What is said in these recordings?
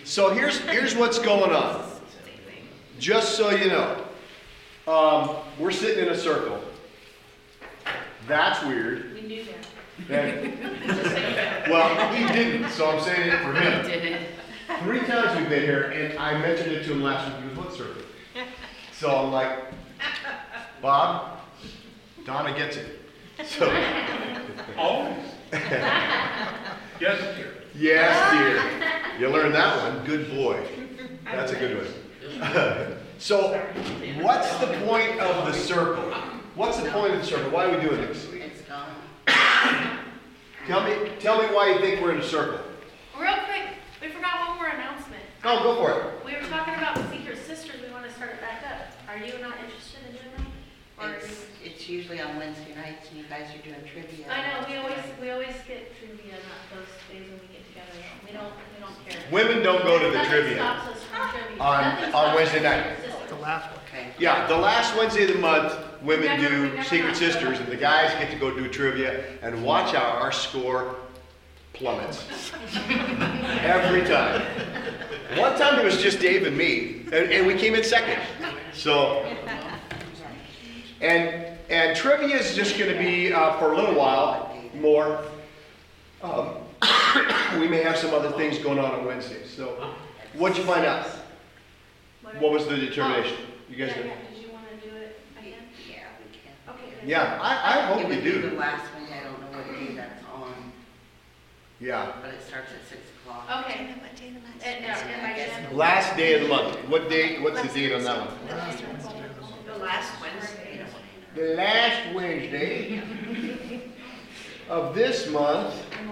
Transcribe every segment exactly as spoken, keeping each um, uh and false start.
So here's here's what's going on. Just so you know, um, we're sitting in a circle. That's weird. We knew that. And, well, he didn't, so I'm saying it for him. We didn't. Three times we've been here, and I mentioned it to him last week. He goes, "What circle?" So I'm like, "Bob, Donna gets it." So. Always. Yes, dear. Yes, dear. You learned that one. Good boy. That's a good one. So, what's the point of the circle? What's the point of the circle? Why are we doing this? It's gone. Tell me, tell me why you think we're in a circle. Real quick, we forgot one more announcement. Oh, go for it. We were talking about the Secret Sisters. We want to start it back up. Are you not interested in doing that? Or are It's, you? it's usually on Wednesday nights and you guys are doing trivia. I know, we always, we always get trivia on those days when we get together. We don't, we don't care. Women don't go to the Nothing trivia stops us from trivia. on Nothing on stops Wednesday us night. from sisters. The last one. Okay. Yeah, the last Wednesday of the month, women Never- we do never Secret got Sisters, and the guys get to go do trivia and watch how our score plummets. Every time. One time it was just Dave and me, and, and we came in second. So, and and trivia is just going to be uh, for a little while more. Um, we may have some other things going on on Wednesdays. So, what'd you find out? What was the determination? You guys? Yeah, Did? yeah, did you want to do it again? Yeah, we can. Okay. good. Yeah, I, I hope It we would be do. the last one, I don't know what day that's on, Yeah. but it starts at six o'clock. Okay. And, uh, and by then- Last day of the month. What date? What's the date on that one? The last Wednesday. The last Wednesday of this month.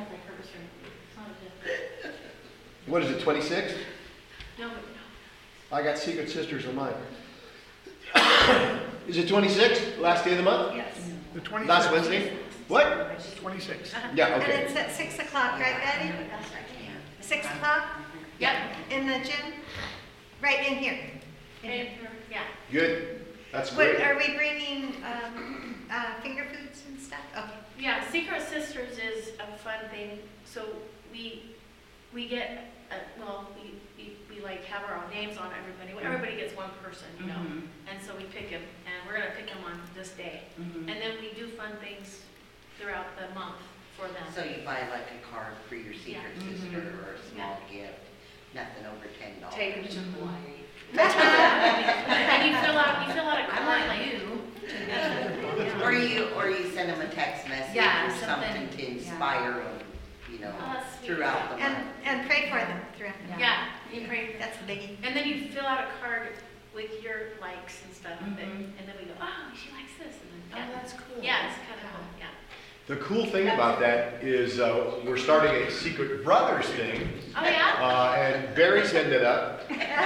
What is it? twenty-sixth? No, no. I got Secret Sisters on mine. Is it twenty-sixth? Last day of the month? Yes. The twenty-sixth. Last Wednesday? What? twenty-sixth. Yeah. And Okay. it's at six o'clock, right, Betty? Six o'clock Yep. in the gym? Right in here? And, yeah. Good. That's What, great. are we bringing, um, uh, finger foods and stuff? Okay. Yeah, Secret Sisters is a fun thing. So we, we get, uh, well, we, we, we like have our own names on everybody. Everybody gets one person, you know? Mhm. And so we pick them, and we're gonna pick them on this day. Mhm. And then we do fun things throughout the month for them. So you buy like a card for your secret Yeah. sister or a small gift, nothing over ten dollars. Take them to Hawaii. And you fill out, you fill out a card like you. Or you, or you send them a text message Yeah, or something something, to yeah. inspire them, you know, Oh, that's sweet. throughout the And, month. and pray for them throughout. Yeah, you pray. That's a biggie. And then you fill out a card with your likes and stuff, that- Mhm. and then we go, oh, she likes this, and then, Oh, yeah. that's cool. Yeah, it's kind of cool, yeah. The cool thing about that is uh, we're starting a Secret Brothers thing, Oh, yeah? uh, and Barry's heading it up.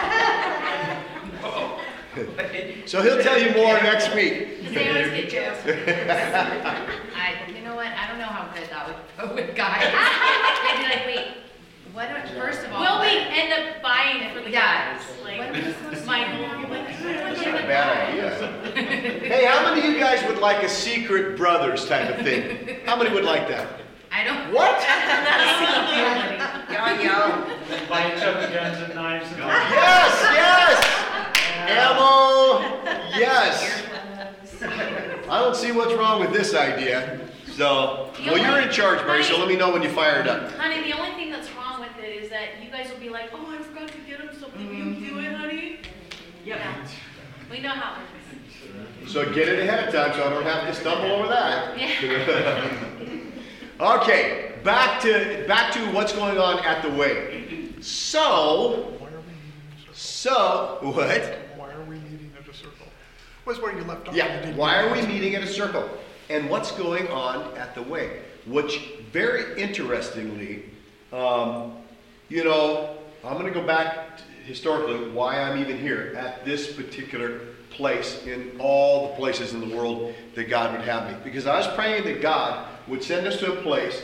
So he'll tell you more next week. Because they always get jealous. I, you know what, I don't know how good that would go with guys. They'd be like, wait, what, do- first of all. Will we what- end up buying it for the Yeah. guys? What Like, are we supposed to Michael, do? you're like, That's not a bad idea. Hey, how many of you guys would like a Secret Brothers type of thing? How many would like that? I don't. What? Yo, yo. Buy each other guns and knives and all. Yes, yes! Ammo, yes. I don't see what's wrong with this idea. So, well, you're in charge, Barry, so let me know when you fire it up. honey, the only thing that's wrong with it is that you guys will be like, oh, I forgot to get him something. Will you do it, honey? Yeah. We know how it is. So get it ahead of time so I don't have to stumble over that. Yeah. Okay, back to back to what's going on at the way. So, Why are we meeting in a circle? so what? Why are we meeting at a circle? Was where you left off. You Yeah, didn't why get are we to. meeting at a circle? And what's going on at the way? Which, very interestingly, um, you know, I'm going to go back to historically why I'm even here at this particular place in all the places in the world that God would have me. Because I was praying that God would send us to a place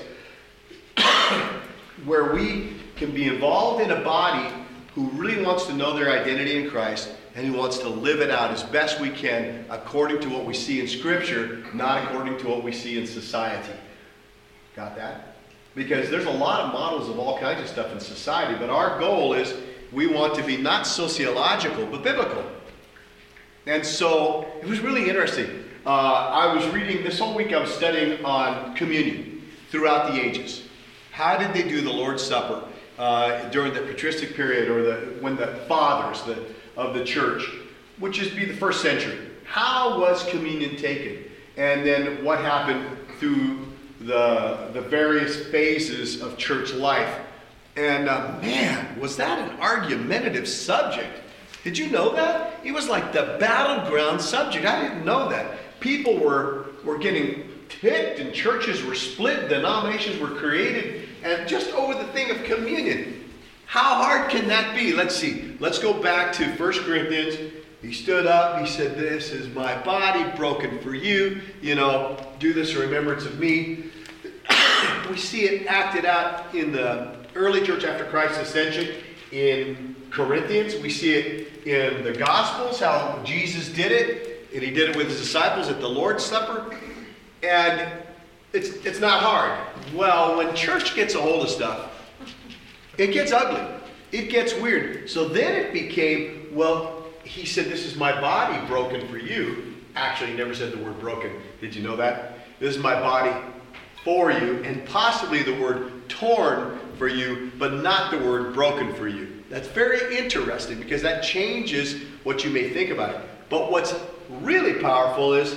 where we can be involved in a body who really wants to know their identity in Christ and who wants to live it out as best we can according to what we see in Scripture, not according to what we see in society. Got that? Because there's a lot of models of all kinds of stuff in society, but our goal is we want to be not sociological, but biblical. And so it was really interesting. Uh, I was reading, this whole week I was studying on communion throughout the ages. How did they do the Lord's Supper uh, during the patristic period, or the when the fathers the, of the church, which is be the first century? How was communion taken? And then what happened through the, the various phases of church life? And uh, man, was that an argumentative subject. Did you know that? It was like the battleground subject. I didn't know that. People were, were getting ticked, and churches were split, denominations were created, and just over the thing of communion. How hard can that be? Let's see. Let's go back to First Corinthians. He stood up, he said, this is my body broken for you. You know, do this in remembrance of me. We see it acted out in the early church after Christ's ascension. In Corinthians, we see it in the Gospels, how Jesus did it, and he did it with his disciples at the Lord's Supper. And it's, it's not hard. Well, when church gets a hold of stuff, it gets ugly. It gets weird. So then it became, well, he said, this is my body broken for you. Actually, he never said the word broken. Did you know that? This is my body for you, and possibly the word torn for you, but not the word broken for you. That's very interesting, because that changes what you may think about it. But what's really powerful is,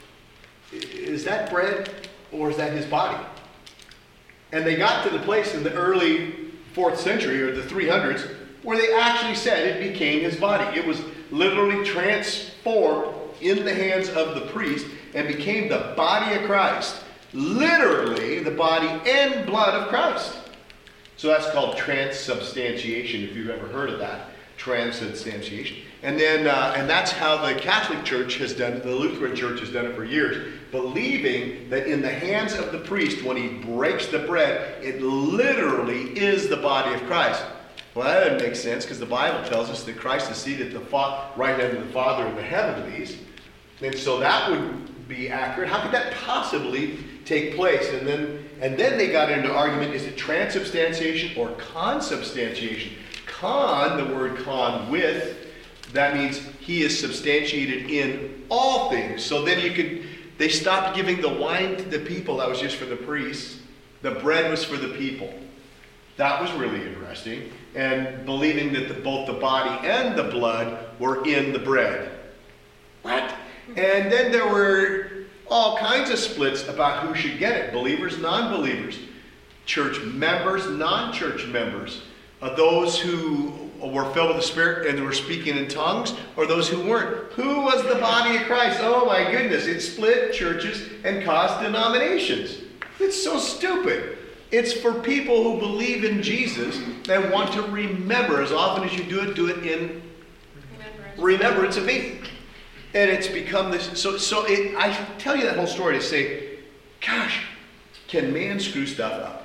is that bread or is that his body? And they got to the place in the early fourth century, or the three hundreds, where they actually said it became his body. It was literally transformed in the hands of the priest and became the body of Christ. Literally the body and blood of Christ. So that's called transubstantiation, if you've ever heard of that. Transubstantiation. And then, uh, and that's how the Catholic Church has done it, the Lutheran Church has done it for years, believing that in the hands of the priest, when he breaks the bread, it literally is the body of Christ. Well, that doesn't make sense, because the Bible tells us that Christ is seated at the fa- right hand of the Father in the heavenlies. And so that would be accurate. How could that possibly take place? And then, and then they got into argument, is it transubstantiation or consubstantiation? Con, the word con, with, that means he is substantiated in all things. So then you could, they stopped giving the wine to the people. That was just for the priests. The bread was for the people. That was really interesting. And believing that the, both the body and the blood were in the bread. What? And then there were all kinds of splits about who should get it. Believers, non-believers. Church members, non-church members. Uh, those who were filled with the Spirit and were speaking in tongues, or those who weren't. Who was the body of Christ? Oh my goodness, it split churches and caused denominations. It's so stupid. It's for people who believe in Jesus and want to remember. As often as you do it, do it in remembrance, remembrance of me. And it's become this, so, so it, I tell you that whole story to say, gosh, can man screw stuff up?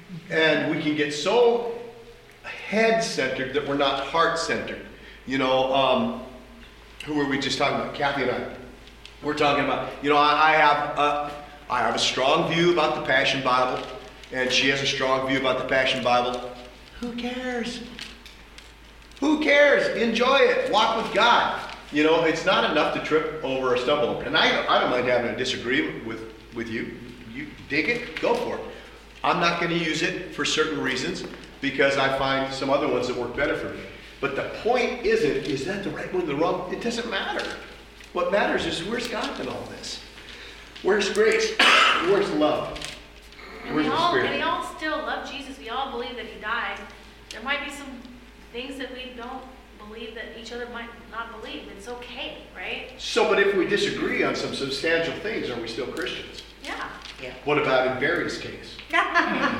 And we can get so head-centered that we're not heart-centered. You know, um, who were we just talking about? Kathy and I. We're talking about, you know, I, I have a, I have a strong view about the Passion Bible, and she has a strong view about the Passion Bible. Who cares? Who cares? Enjoy it. Walk with God. You know, it's not enough to trip over or stumble over. And I, I don't mind having a disagreement with, with you. You dig it, go for it. I'm not going to use it for certain reasons, because I find some other ones that work better for me. But the point isn't, is that the right one, the wrong? It doesn't matter. What matters is, where's God in all this? Where's grace? Where's love? And Where's we the all, Spirit? and we all still love Jesus. We all believe that he died. There might be some things that we don't believe that each other might not believe. It's okay, right? So, but if we disagree on some substantial things, are we still Christians? Yeah. What about in Barry's case? Yeah,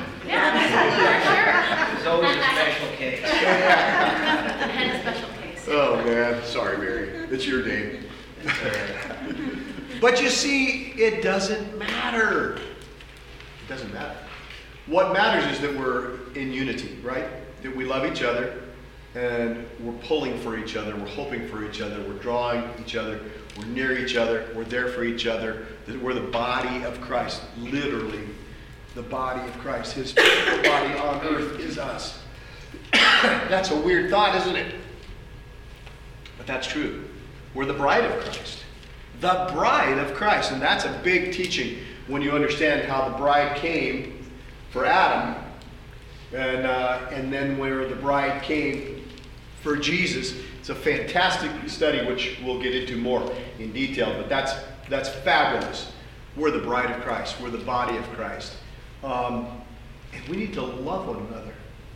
for There's always a special case. sure. And a special case. Oh man, sorry Barry, it's your day. But you see, it doesn't matter. It doesn't matter. What matters is that we're in unity, right? That we love each other, and we're pulling for each other, we're hoping for each other, we're drawing each other, we're near each other, we're there for each other, that we're the body of Christ, literally the body of Christ. His physical body on earth is us. That's a weird thought, isn't it? But that's true. We're the bride of Christ. The bride of Christ. And that's a big teaching when you understand how the bride came for Adam. And, uh, and then where the bride came for Jesus. It's a fantastic study, which we'll get into more in detail. But that's, that's fabulous. We're the bride of Christ. We're the body of Christ. Um, and we need to love one another.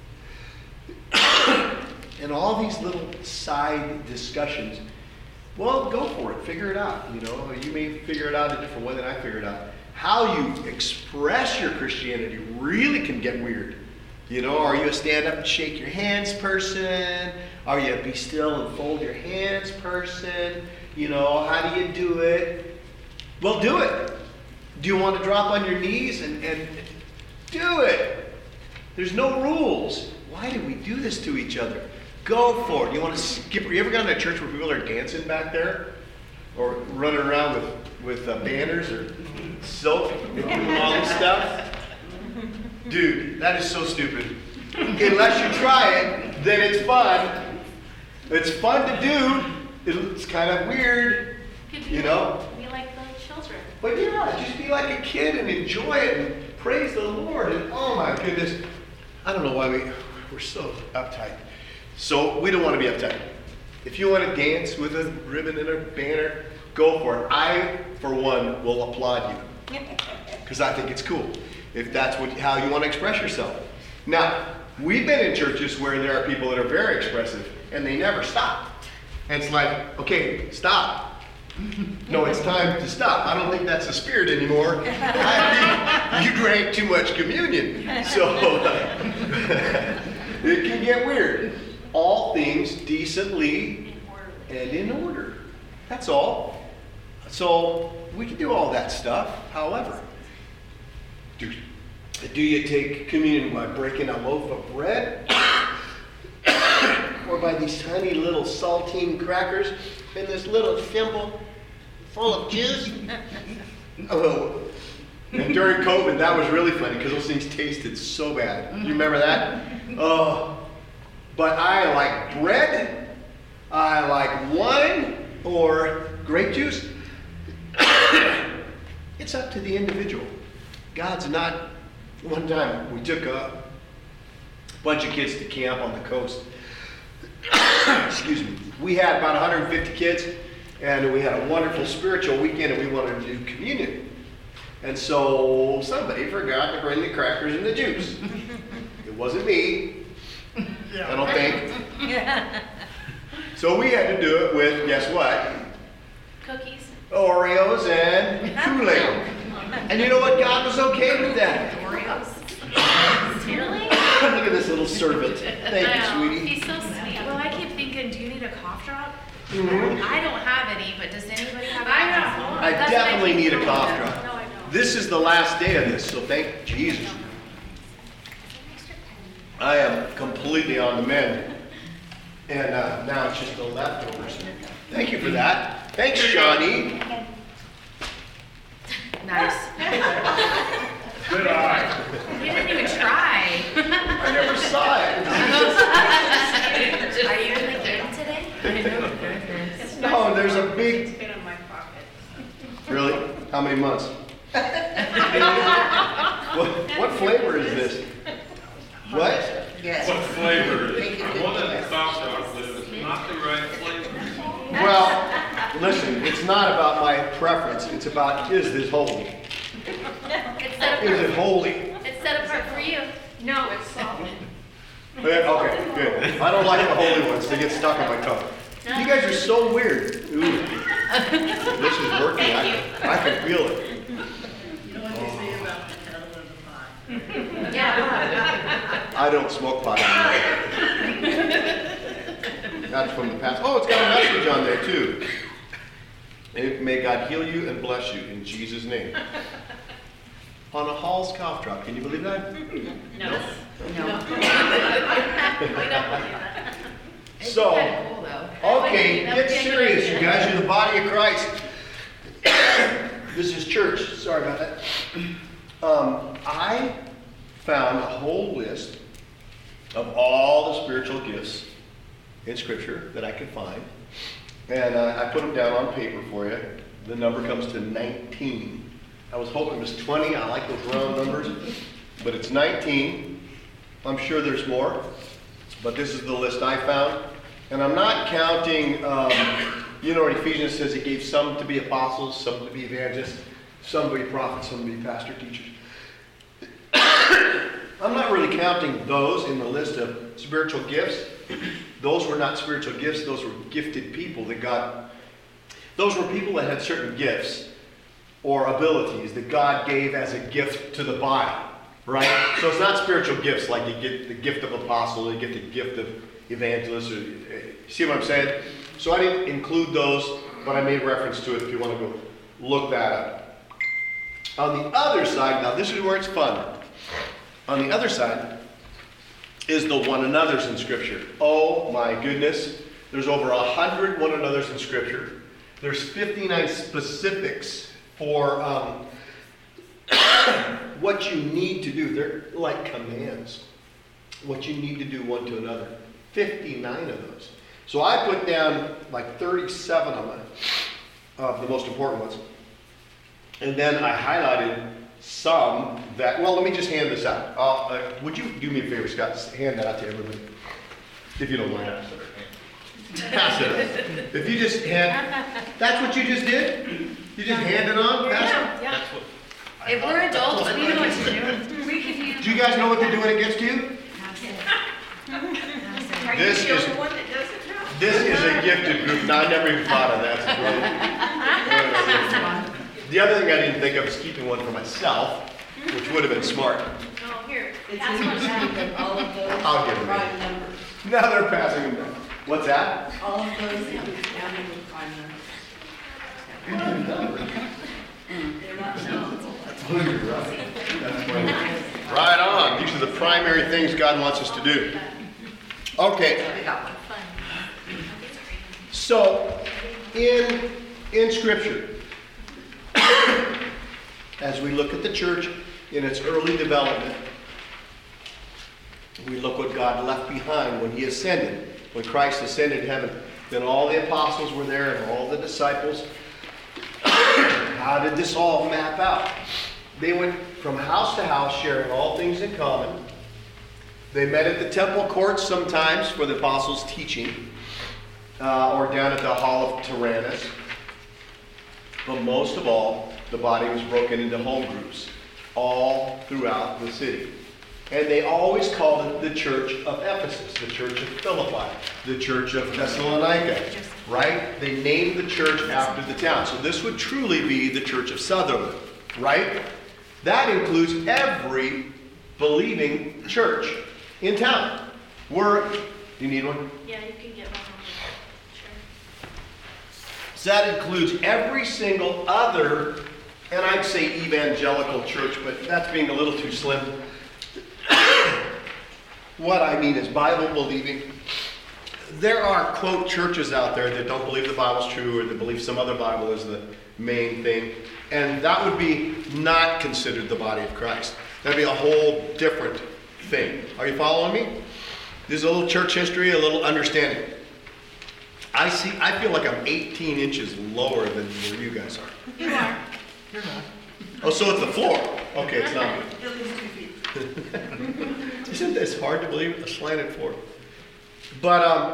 And all these little side discussions, well, go for it. Figure it out. You know, you may figure it out a different way than I figured out. How you express your Christianity really can get weird. You know, are you a stand up and shake your hands person? Are you a be still and fold your hands person? You know, how do you do it? Well, do it. Do you want to drop on your knees and, and do it? There's no rules. Why do we do this to each other? Go for it. You want to skip? You ever gone to a church where people are dancing back there, or running around with with uh, banners or silk and doing all this stuff? Dude, that is so stupid. Unless you try it, then it's fun. It's fun to do. It's kind of weird, Could be you know. Be like the children. But yeah, just be like a kid and enjoy it and praise the Lord. And oh my goodness, I don't know why we we're so uptight. So we don't want to be uptight. If you want to dance with a ribbon and a banner, go for it. I, for one, will applaud you because I think it's cool. If that's what how you want to express yourself. Now, we've been in churches where there are people that are very expressive and they never stop. And it's like, okay, stop. No, it's time to stop. I don't think that's the spirit anymore. I think you drank too much communion. So it can get weird. All things decently In order. and in order. That's all. So we can do all that stuff. However, do, do you take communion by breaking a loaf of bread? Or by these tiny little saltine crackers in this little thimble full of juice? Oh. And during COVID, that was really funny because those things tasted so bad. You remember that? Oh. But I like bread, I like wine, or grape juice. It's up to the individual. God's not. One time we took a bunch of kids to camp on the coast. Excuse me. We had about one hundred fifty kids, and we had a wonderful spiritual weekend, and we wanted to do communion. And so somebody forgot to bring the crackers and the juice. It wasn't me. I don't think. So we had to do it with, guess what? Cookies. Oreos and Kool-Aid. And you know what? God was okay with that. Oreos? Really? Look at this little servant. Thank I you, know. sweetie. He's so sweet. Well, I keep thinking, do you need a cough drop? Mhm. I don't have any, but does anybody have a I cough have drop? one. I That's definitely what I need a keep cough doing. drop. No, I don't. This is the last day of this, so thank Jesus. I am completely on the mend. And uh, now it's just the leftovers. Thank you for that. Thanks, Shawnee. Nice. Good eye. You didn't even try. I never saw it. Are you really good today? I know, goodness. No, there's a big. It's been in my pocket. Really? How many months? what, what flavor is this? What? Yes. What flavor? Make it good One of the guess. thoughts are that it's not the right flavor. Well, listen, it's not about my preference. It's about, is this holy? It's set Is it apart. holy? It's set apart for you. No, it's salt. Yeah, okay, good. I don't like the holy ones. They get stuck on my tongue. You guys are so weird. Ooh. This is working. I, I can feel it. Yeah. I don't smoke pot anymore. That's from the past. Oh, it's got a message on there too. And may God heal you and bless you in Jesus' name. On a Hall's cough drop. Can you believe that? No. No. We don't believe that. It's So, kinda cool though. okay, That would get be a good serious, idea. you guys. You're the body of Christ. This is church. Sorry about that. Um, I found a whole list of all the spiritual gifts in Scripture that I could find. And uh, I put them down on paper for you. The number comes to nineteen. I was hoping it was twenty. I like those round numbers. But it's nineteen. I'm sure there's more. But this is the list I found. And I'm not counting, um, you know, Ephesians says he gave some to be apostles, some to be evangelists, some to be prophets, some to be pastor teachers. I'm not really counting those in the list of spiritual gifts. Those were not spiritual gifts. Those were gifted people that God, those were people that had certain gifts or abilities that God gave as a gift to the body, right? So it's not spiritual gifts like you get the gift of apostle, you get the gift of evangelist. Or, see what I'm saying? So I didn't include those, but I made reference to it if you want to go look that up. On the other side, now this is where it's fun. On the other side is the one another's in Scripture. Oh my goodness. There's over a hundred one another's in Scripture. There's fifty-nine specifics for um, what you need to do. They're like commands. What you need to do one to another. fifty-nine of those. So I put down like thirty-seven of them, of the most important ones. And then I highlighted some that, well, let me just hand this out. Uh, uh, would you do me a favor, Scott? Just hand that out to everybody, if you don't mind. Pass it. If you just hand, that's what you just did? You just hand it on? Pass it? Yeah, yeah. If we're adults, we know what to do. We can handle. Do you guys know what they're doing against you? Are you This the is- only one that does it now? This is a gifted group. No, I never even thought of that. The other thing I didn't think of is keeping one for myself, which would have been smart. Oh, here. It's Pass one down. interesting that all of those I'll get are them. prime numbers. Now they're passing them down. What's that? All of those that was down in prime numbers. They're not numbers. Right on. These are the primary things God wants us to do. Okay. I got one. So, in, in Scripture, as we look at the church in its early development, we look what God left behind when he ascended, when Christ ascended to heaven. Then all the apostles were there and all the disciples. How did this all map out? They went from house to house sharing all things in common. They met at the temple courts sometimes for the apostles' teaching, uh, or down at the Hall of Tyrannus. But most of all, the body was broken into home groups all throughout the city. And they always called it the Church of Ephesus, the Church of Philippi, the Church of Thessalonica, right? They named the church after the town. So this would truly be the Church of Sutherland, right? That includes every believing church in town. We're, do you need one? Yeah, you can get one. Sure. So that includes every single other, and I'd say evangelical church, but that's being a little too slim. What I mean is Bible believing. There are, quote, churches out there that don't believe the Bible's true or that believe some other Bible is the main thing. And that would be not considered the body of Christ. That'd be a whole different thing. Are you following me? This is a little church history, a little understanding. I see. I feel like I'm eighteen inches lower than where you guys are. You are. You're not. Oh, so it's the floor. Okay, it's not. At least two feet. Isn't this hard to believe? A slanted floor. But um,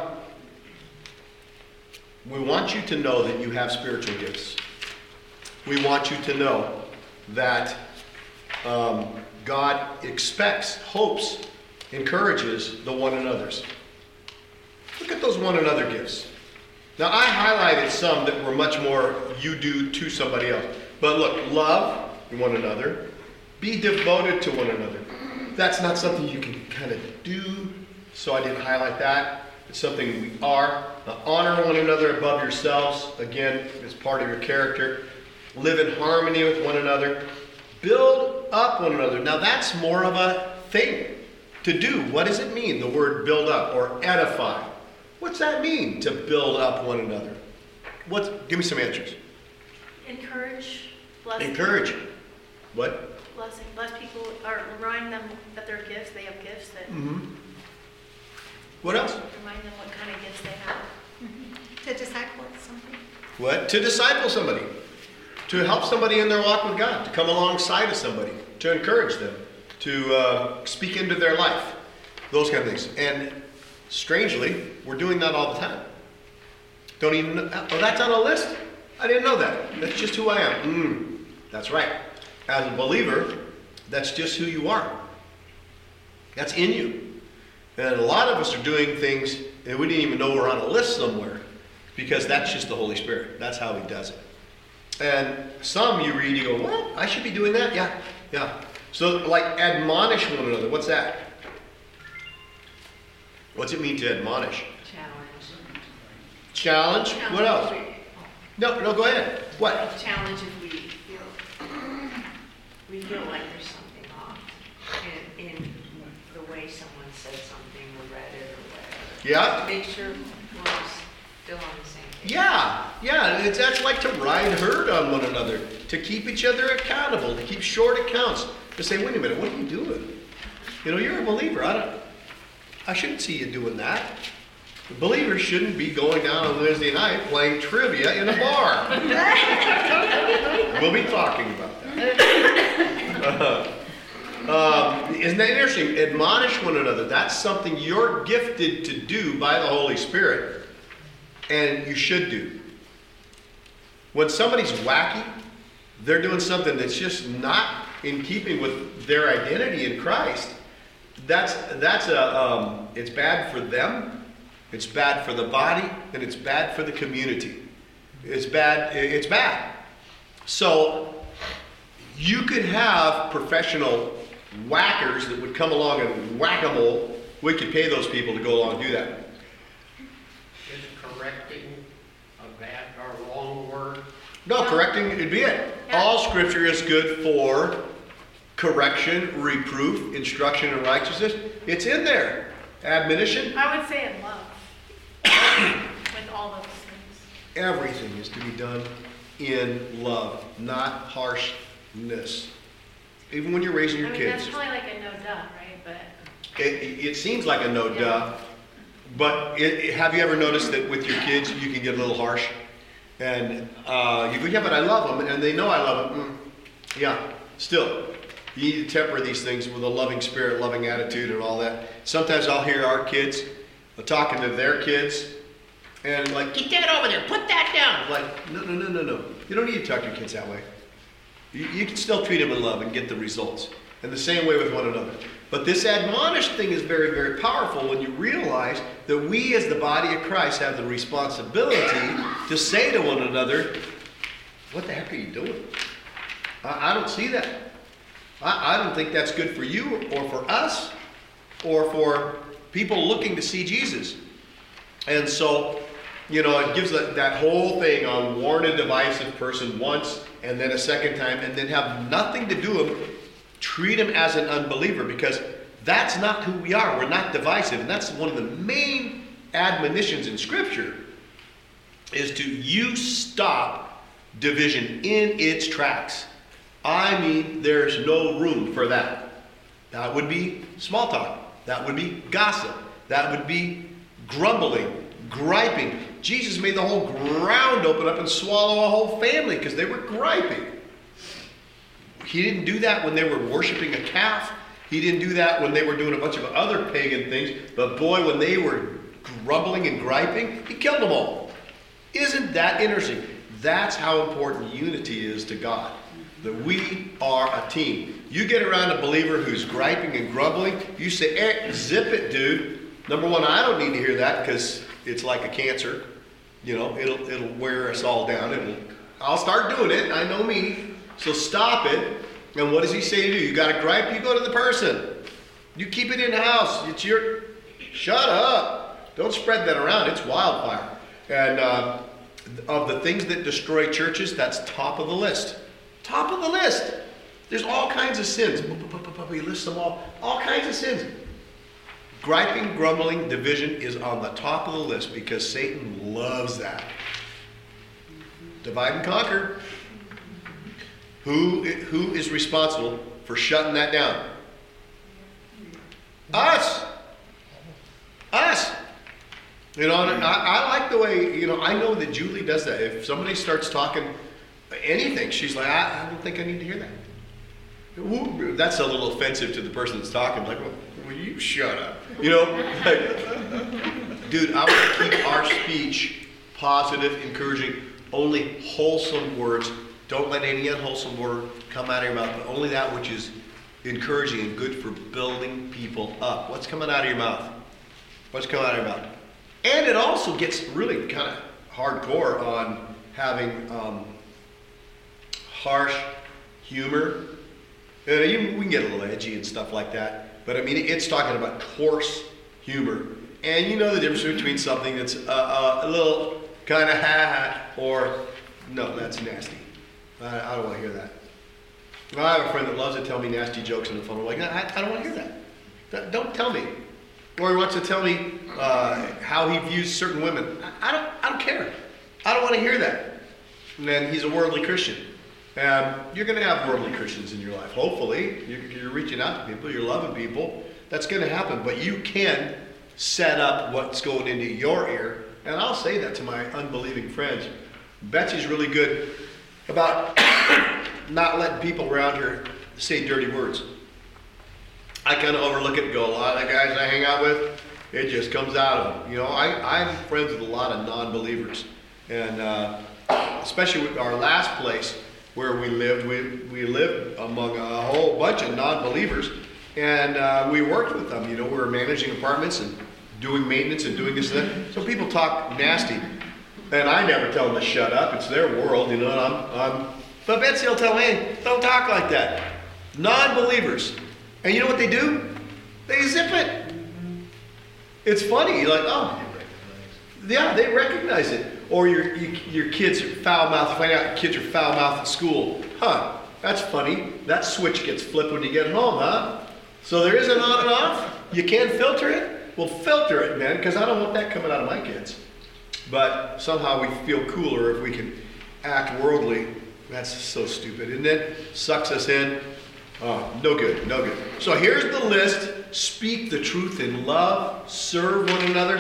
we want you to know that you have spiritual gifts. We want you to know that um, God expects, hopes, encourages the one another's. Look at those one another gifts. Now, I highlighted some that were much more you do to somebody else. But look, love one another. Be devoted to one another. That's not something you can kind of do, so I didn't highlight that. It's something we are. Now, honor one another above yourselves. Again, it's part of your character. Live in harmony with one another. Build up one another. Now, that's more of a thing to do. What does it mean, the word build up or edify? What's that mean, to build up one another? What's, give me some answers. Encourage, bless. Encourage. What? Blessing, bless people, or remind them that they're gifts, they have gifts that, Mm-hmm. What else? Remind them what kind of gifts they have. To disciple somebody. What? To disciple somebody. To help somebody in their walk with God. To come alongside of somebody. To encourage them. To uh, speak into their life. Those kind of things. And strangely, we're doing that all the time. Don't even know. Oh, that's on a list? I didn't know that. That's just who I am. Mm, that's right. As a believer, that's just who you are. That's in you. And a lot of us are doing things and we didn't even know we're on a list somewhere. Because that's just the Holy Spirit. That's how He does it. And some you read, you go, what? I should be doing that? Yeah, yeah. So like admonish one another. What's that? What's it mean to admonish? Challenge. Challenge? What else? No, no, go ahead. What? Challenge if we feel, we feel like there's something off in, in the way someone said something or read it or whatever. Yeah? Make sure we're still on the same page. Yeah, yeah. It's, that's like to ride herd on one another, to keep each other accountable, to keep short accounts, to say, wait a minute, what are you doing? You know, you're a believer. I don't, I shouldn't see you doing that. The believers shouldn't be going down on Wednesday night playing trivia in a bar. We'll be talking about that. Uh, um, isn't that interesting? Admonish one another. That's something you're gifted to do by the Holy Spirit, and you should do. When somebody's wacky, they're doing something that's just not in keeping with their identity in Christ. That's that's a um, it's bad for them. It's bad for the body, and it's bad for the community. It's bad. It's bad. So you could have professional whackers that would come along and whack-a-mole. We could pay those people to go along and do that. Is correcting a bad or wrong word? No, correcting would be it. Yeah. All Scripture is good for correction, reproof, instruction in righteousness. It's in there. Admonition. I would say in love. With all those things. Everything is to be done in love, not harshness. Even when you're raising your I mean, kids. that's probably like a no duh, right? But It, it seems like a no Yeah. duh, but it, it- have you ever noticed that with your kids you can get a little harsh? And uh, you go, yeah, but I love them, and they know I love them. Mm, yeah, still, you need to temper these things with a loving spirit, loving attitude, and all that. Sometimes I'll hear our kids talking to their kids, and like, get that over there, put that down. I'm like, no, no, no, no, no. You don't need to talk to your kids that way. You, you can still treat them in love and get the results. And the same way with one another. But this admonish thing is very, very powerful when you realize that we as the body of Christ have the responsibility to say to one another, what the heck are you doing? I, I don't see that. I, I don't think that's good for you or for us or for people looking to see Jesus. And so, you know, it gives that, that whole thing on warn a divisive person once and then a second time and then have nothing to do with him. Treat him as an unbeliever, because that's not who we are. We're not divisive. And that's one of the main admonitions in Scripture, is to you stop division in its tracks. I mean, there's no room for that. That would be small talk. That would be gossip. That would be grumbling, griping. Jesus made the whole ground open up and swallow a whole family because they were griping. He didn't do that when they were worshiping a calf. He didn't do that when they were doing a bunch of other pagan things. But boy, when they were grumbling and griping, he killed them all. Isn't that interesting? That's how important unity is to God. That we are a team. You get around a believer who's griping and grumbling, you say, eh, zip it, dude. Number one, I don't need to hear that because it's like a cancer. You know, it'll it'll wear us all down. It'll, I'll start doing it. I know me. So stop it. And what does he say to do? You got to gripe, you go to the person. You keep it in house. It's your, shut up. Don't spread that around. It's wildfire. And uh, of the things that destroy churches, that's top of the list. Top of the list. There's all kinds of sins. He lists them all. All kinds of sins. Griping, grumbling, division is on the top of the list because Satan loves that. Divide and conquer. Who, who is responsible for shutting that down? Us. Us. You know, and I, I like the way, you know, I know that Julie does that. If somebody starts talking anything, she's like, I, I don't think I need to hear that. Ooh, that's a little offensive to the person that's talking. Like, well, will you shut up? You know, like, dude, I want to keep our speech positive, encouraging, only wholesome words. Don't let any unwholesome word come out of your mouth, but only that which is encouraging and good for building people up. What's coming out of your mouth? What's coming out of your mouth? And it also gets really kind of hardcore on having um, harsh humor. And you, we can get a little edgy and stuff like that. But I mean, it's talking about coarse humor. And you know the difference between something that's uh, uh, a little kind of ha-ha or, no, that's nasty. I, I don't want to hear that. I have a friend that loves to tell me nasty jokes on the phone. I'm like, I, I don't want to hear that. That. Don't tell me. Or he wants to tell me uh, how he views certain women. I, I don't. I don't care. I don't want to hear that. And then he's a worldly Christian. Um, you're going to have worldly Christians in your life. Hopefully, you're, you're reaching out to people. You're loving people. That's going to happen. But you can set up what's going into your ear. And I'll say that to my unbelieving friends. Betsy's really good about not letting people around her say dirty words. I kind of overlook it and go, a lot of the guys I hang out with, it just comes out of them. You know, I, I'm friends with a lot of non-believers. And uh, especially with our last place where we lived, we, we lived among a whole bunch of non-believers. And uh, we worked with them. You know, we were managing apartments and doing maintenance and doing this and that. So people talk nasty. And I never tell them to shut up. It's their world, you know. And I'm, I'm, but Betsy will tell me, don't talk like that. Non-believers. And you know what they do? They zip it. It's funny. You're like, oh, yeah, they recognize it. Or your you, your kids are foul mouthed. You find out your kids are foul mouthed at school. Huh? That's funny. That switch gets flipped when you get home, huh? So there is an on and off. You can't filter it. Well, filter it, man, because I don't want that coming out of my kids. But somehow we feel cooler if we can act worldly. That's so stupid. And then sucks us in. Oh, no good, no good. So here's the list. Speak the truth in love. Serve one another.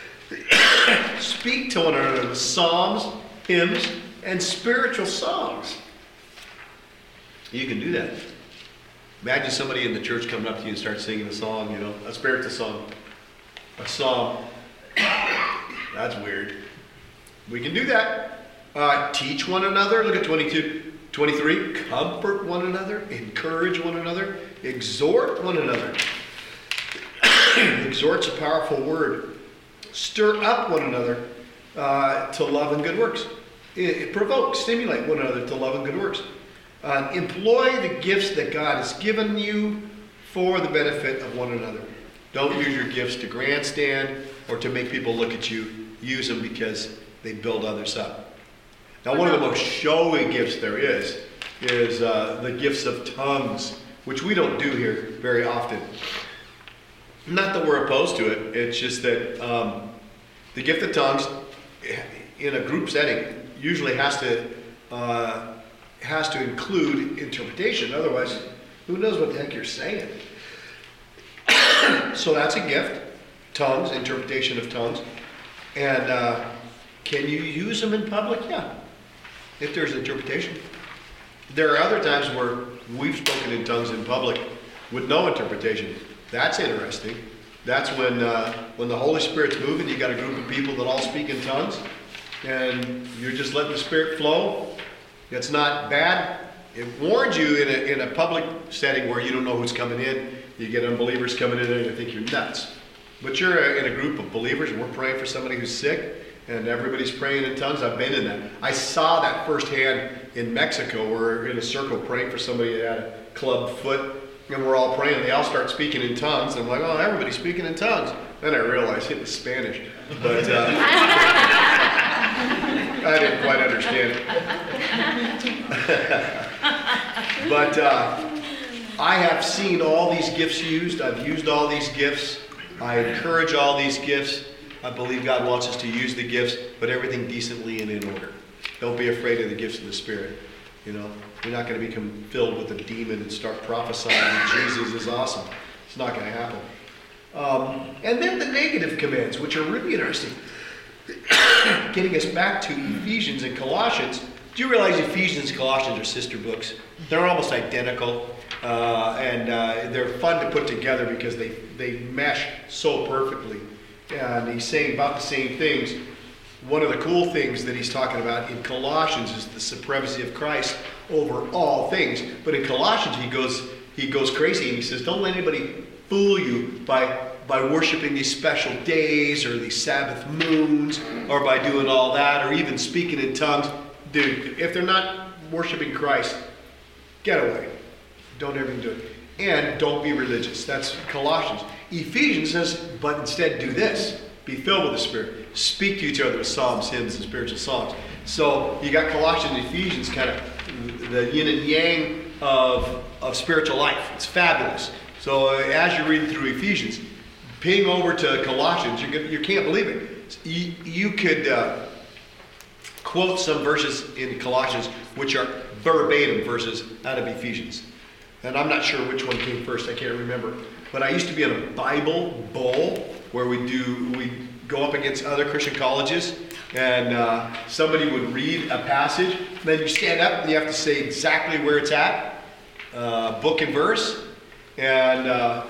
Speak to one another with psalms, hymns, and spiritual songs. You can do that. Imagine somebody in the church coming up to you and start singing a song, you know, a spiritual song, a psalm. That's weird. We can do that. Uh, teach one another. Look at twenty-two, twenty-three. Comfort one another. Encourage one another. Exhort one another. Exhort's a powerful word. Stir up one another uh, to love and good works. It, it provoke, stimulate one another to love and good works. Uh, employ the gifts that God has given you for the benefit of one another. Don't use your gifts to grandstand or to make people look at you. Use them because they build others up. Now, one of the most showy gifts there is, is uh, the gifts of tongues, which we don't do here very often. Not that we're opposed to it, it's just that um, the gift of tongues in a group setting usually has to uh, has to include interpretation. Otherwise, who knows what the heck you're saying? So that's a gift. Tongues, interpretation of tongues. And uh, can you use them in public? Yeah, if there's interpretation. There are other times where we've spoken in tongues in public with no interpretation. That's interesting. That's when uh, when the Holy Spirit's moving, you got a group of people that all speak in tongues, and you're just letting the Spirit flow. It's not bad. It warns you in a, in a public setting where you don't know who's coming in. You get unbelievers coming in there and they think you're nuts. But you're in a group of believers and we're praying for somebody who's sick and everybody's praying in tongues. I've been in that. I saw that firsthand in Mexico. We're in a circle praying for somebody that had a clubbed foot and we're all praying. They all start speaking in tongues. And I'm like, oh, everybody's speaking in tongues. Then I realized it was Spanish. But uh, I didn't quite understand it. But uh, I have seen all these gifts used. I've used all these gifts. I encourage all these gifts. I believe God wants us to use the gifts, but everything decently and in order. Don't be afraid of the gifts of the Spirit. You know, you're not going to become filled with a demon and start prophesying. Jesus is awesome. It's not going to happen. Um, and then the negative commands, which are really interesting. Getting us back to Ephesians and Colossians. Do you realize Ephesians and Colossians are sister books? They're almost identical, uh, and uh, they're fun to put together because they, they mesh so perfectly. And he's saying about the same things. One of the cool things that he's talking about in Colossians is the supremacy of Christ over all things. But in Colossians, he goes he goes crazy and he says, don't let anybody fool you by by worshiping these special days or these Sabbath moons or by doing all that or even speaking in tongues. Dude, if they're not worshiping Christ, get away. Don't ever do it. And don't be religious. That's Colossians. Ephesians says, but instead do this. Be filled with the Spirit. Speak to each other with psalms, hymns, and spiritual songs. So you got Colossians and Ephesians, kind of the yin and yang of, of spiritual life. It's fabulous. So uh, as you're reading through Ephesians, ping over to Colossians. You're gonna, you can't believe it. You, you could uh, quote some verses in Colossians which are verbatim verses out of Ephesians. And I'm not sure which one came first. I can't remember. But I used to be in a Bible bowl where we do we go up against other Christian colleges, and uh, somebody would read a passage, and then you stand up and you have to say exactly where it's at, uh, book and verse, and uh,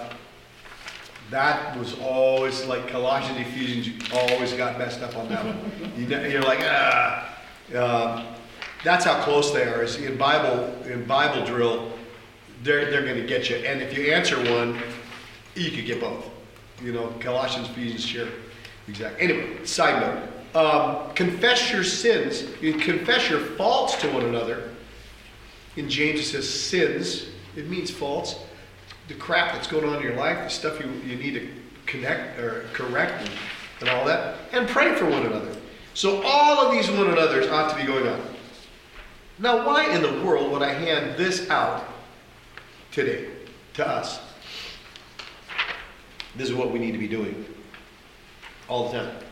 that was always like Colossians, Ephesians. You always got messed up on that one. You know, you're like, ah. Uh, that's how close they are. Is in Bible in Bible drill. They're, they're going to get you. And if you answer one, you could get both. You know, Colossians, Ephesians, sure. Exactly. Anyway, side note. Um, confess your sins. You confess your faults to one another. In James it says sins. It means faults. The crap that's going on in your life, the stuff you, you need to connect or correct and, and all that. And pray for one another. So all of these one another's ought to be going on. Now, why in the world would I hand this out today, to us? This is what we need to be doing all the time.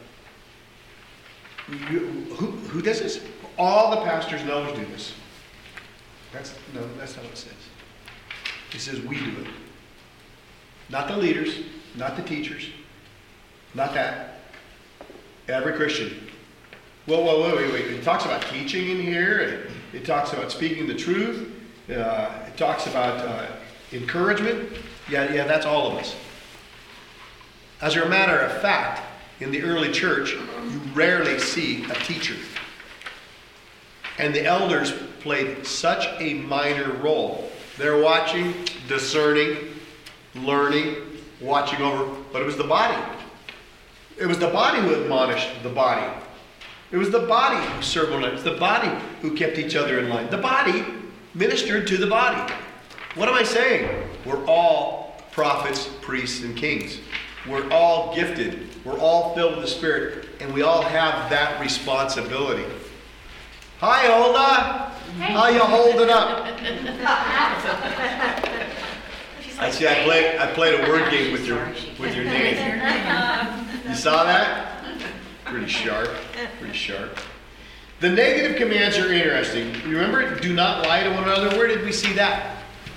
You, who, who does this? All the pastors and elders do this. That's no, that's not what it says. It says we do it. Not the leaders, not the teachers, not that. Every Christian. Well, well, wait, wait, wait. It talks about teaching in here, and it talks about speaking the truth. Uh, it talks about uh, encouragement. Yeah, yeah, that's all of us. As a matter of fact, in the early church, you rarely see a teacher. And the elders played such a minor role. They're watching, discerning, learning, watching over, but it was the body. It was the body who admonished the body. It was the body who served one another. It was the body who kept each other in line. The body ministered to the body. What am I saying? We're all prophets, priests, and kings. We're all gifted. We're all filled with the Spirit. And we all have that responsibility. Hi, Hulda. Hey. How you holding up? She's I like, see. I played. I played a word game with your with your name. You saw that? Pretty sharp. Pretty sharp. The negative commands are interesting. Remember, do not lie to one another. Where did we see that?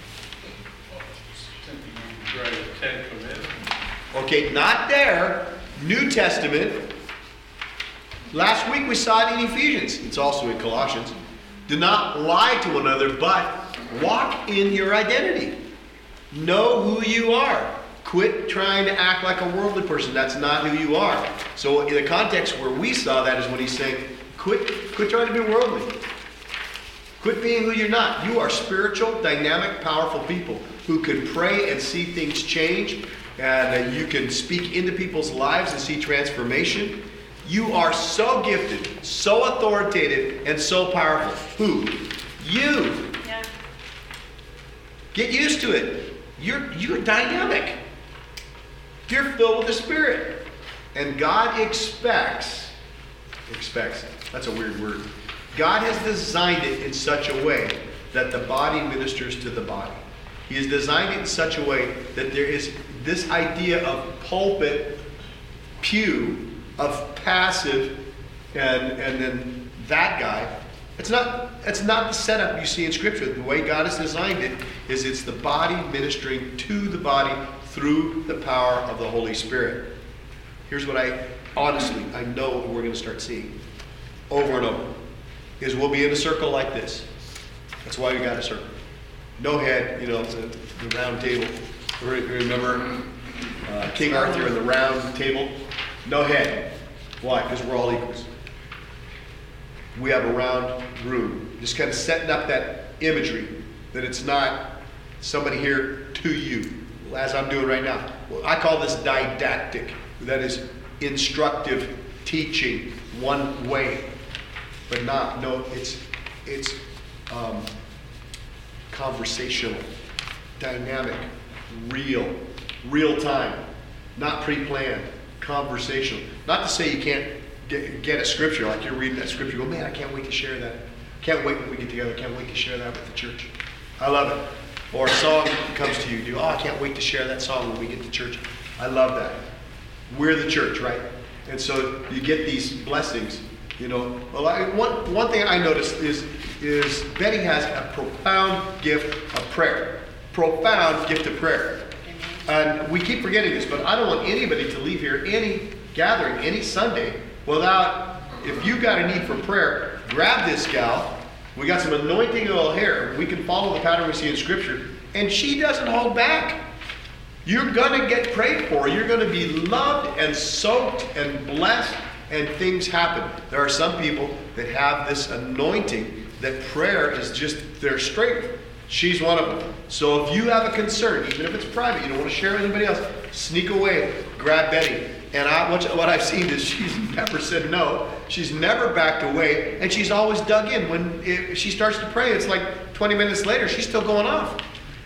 Right, Ten Commandments. Okay, not there. New Testament. Last week we saw it in Ephesians. It's also in Colossians. Do not lie to one another, but walk in your identity. Know who you are. Quit trying to act like a worldly person. That's not who you are. So in the context where we saw that is when he's saying, quit, quit trying to be worldly. Quit being who you're not. You are spiritual, dynamic, powerful people who can pray and see things change. And uh, you can speak into people's lives and see transformation. You are so gifted, so authoritative, and so powerful. Who? You. yeah. Get used to it. You're, you're dynamic. You're filled with the Spirit. And God expects, expects, that's a weird word. God has designed it in such a way that the body ministers to the body. He has designed it in such a way that there is this idea of pulpit, pew, of passive, and, and then that guy. It's not, it's not the setup you see in Scripture. The way God has designed it is it's the body ministering to the body through the power of the Holy Spirit. Here's what I, honestly, I know we're going to start seeing over and over, is we'll be in a circle like this. That's why we got a circle. No head, you know, the, the round table. Remember uh, King Arthur and the round table? No head. Why? Because we're all equals. We have a round room. Just kind of setting up that imagery that it's not somebody here to you, as I'm doing right now. Well, I call this didactic. That is instructive teaching one way, but not, no, it's, it's um, conversational, dynamic, real, real time, not pre-planned, conversational. Not to say you can't get, get a scripture, like you're reading that scripture, you go, man, I can't wait to share that. Can't wait when we get together, can't wait to share that with the church. I love it. Or a song comes to you, you do, oh, I can't wait to share that song when we get to church. I love that. We're the church, right? And so you get these blessings, you know. Well, I, one, one thing I noticed is, is Betty has a profound gift of prayer. Profound gift of prayer. And we keep forgetting this, but I don't want anybody to leave here, any gathering, any Sunday, without, if you got a need for prayer, grab this gal. We got some anointing oil here. We can follow the pattern we see in Scripture. And she doesn't hold back. You're going to get prayed for. You're going to be loved and soaked and blessed, and things happen. There are some people that have this anointing that prayer is just their strength. She's one of them. So if you have a concern, even if it's private, you don't want to share with anybody else, sneak away, grab Betty. And I, what I've seen is she's never said no. She's never backed away, and she's always dug in. When it, she starts to pray, it's like twenty minutes later, she's still going off.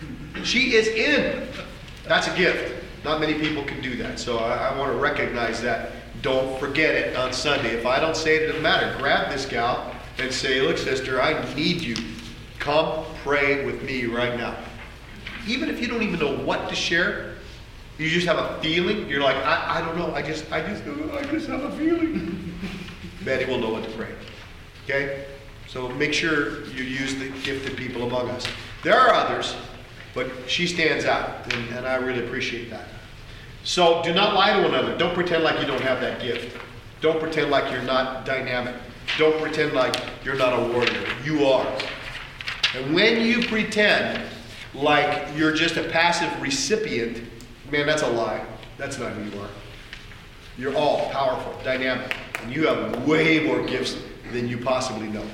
She is in. That's a gift. Not many people can do that. So I, I want to recognize that. Don't forget it on Sunday. If I don't say it, it doesn't matter. Grab this gal and say, look, sister, I need you. Come pray with me right now. Even if you don't even know what to share, you just have a feeling. You're like, I, I don't know. I just, I just, I just have a feeling. Betty will know what to pray. Okay? So make sure you use the gifted people among us. There are others, but she stands out, and, and I really appreciate that. So do not lie to one another. Don't pretend like you don't have that gift. Don't pretend like you're not dynamic. Don't pretend like you're not a warrior. You are. And when you pretend like you're just a passive recipient, man, that's a lie. That's not who you are. You're all powerful, dynamic, and you have way more gifts than you possibly know.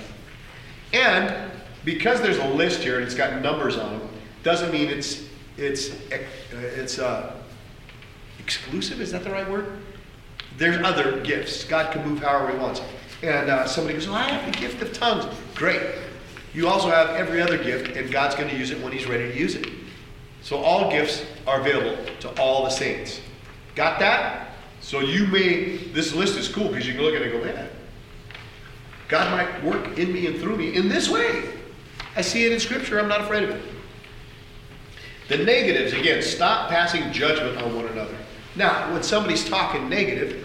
And because there's a list here and it's got numbers on them, doesn't mean it's it's it's uh, exclusive. Is that the right word? There's other gifts. God can move however He wants. And uh, somebody goes, "Well, I have the gift of tongues." Great. You also have every other gift, and God's going to use it when He's ready to use it. So all gifts are available to all the saints. Got that? So you may, this list is cool because you can look at it and go, man, God might work in me and through me in this way. I see it in Scripture. I'm not afraid of it. The negatives, again, stop passing judgment on one another. Now, when somebody's talking negative,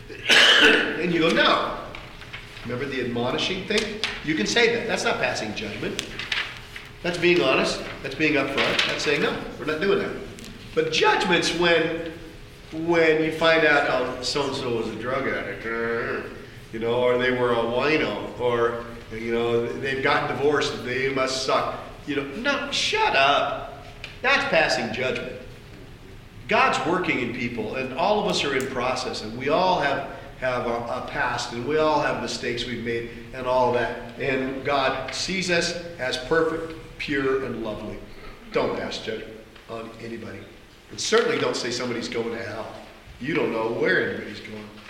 and you go, no. Remember the admonishing thing? You can say that. That's not passing judgment. That's being honest. That's being upfront. That's saying, no, we're not doing that. But judgment's when, when you find out, oh, so-and-so was a drug addict, or, you know, or they were a wino, or, you know, they've gotten divorced, they must suck. You know, no, shut up. That's passing judgment. God's working in people, and all of us are in process, and we all have, have a, a past, and we all have mistakes we've made, and all of that. And God sees us as perfect, pure, and lovely. Don't pass judgment on anybody. And certainly don't say somebody's going to hell. You don't know where anybody's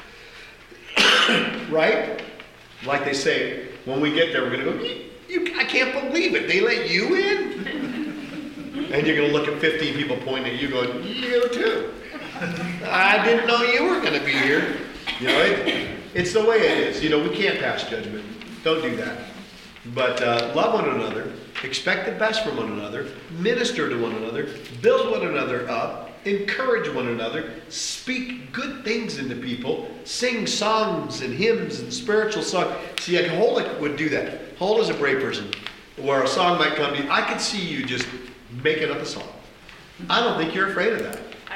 going. Right? Like they say, when we get there, we're going to go, you, you, I can't believe it. They let you in? And you're going to look at fifteen people pointing at you going, you too. I didn't know you were going to be here. You know, it, it's the way it is. You know, we can't pass judgment. Don't do that. But uh, love one another. Expect the best from one another. Minister to one another. Build one another up. Encourage one another. Speak good things into people. Sing songs and hymns and spiritual songs. See, like Holik would do that. Hol is a brave person. Where a song might come to you. I could see you just making up a song. I don't think you're afraid of that.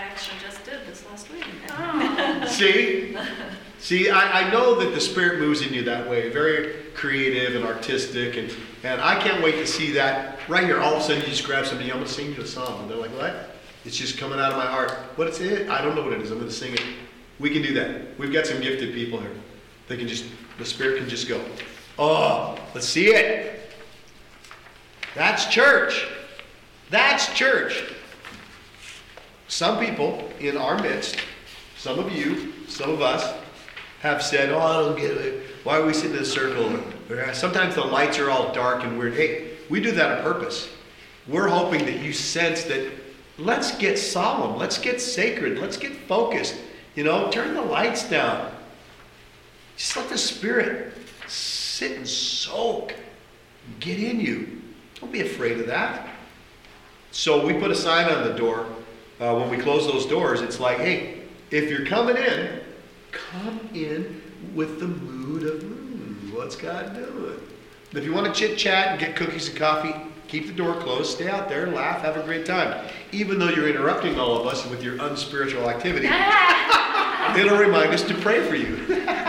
See? See, I, I know that the Spirit moves in you that way, very creative and artistic, and, and I can't wait to see that right here. All of a sudden you just grab somebody, I'm going to sing you a song. And they're like, what? It's just coming out of my heart. What is it? I don't know what it is. I'm going to sing it. We can do that. We've got some gifted people here. They can just, the Spirit can just go. Oh, let's see it. That's church. That's church. Some people in our midst, some of you, some of us, have said, oh, I don't get it. Why are we sitting in a circle? Or sometimes the lights are all dark and weird. Hey, we do that on purpose. We're hoping that you sense that let's get solemn. Let's get sacred. Let's get focused. You know, turn the lights down. Just let the Spirit sit and soak. Get in you. Don't be afraid of that. So we put a sign on the door. Uh, when we close those doors, it's like, hey, if you're coming in, come in with the mood of, mm, what's God doing? And if you want to chit-chat and get cookies and coffee, keep the door closed, stay out there, laugh, have a great time. Even though you're interrupting all of us with your unspiritual activity, it'll remind us to pray for you.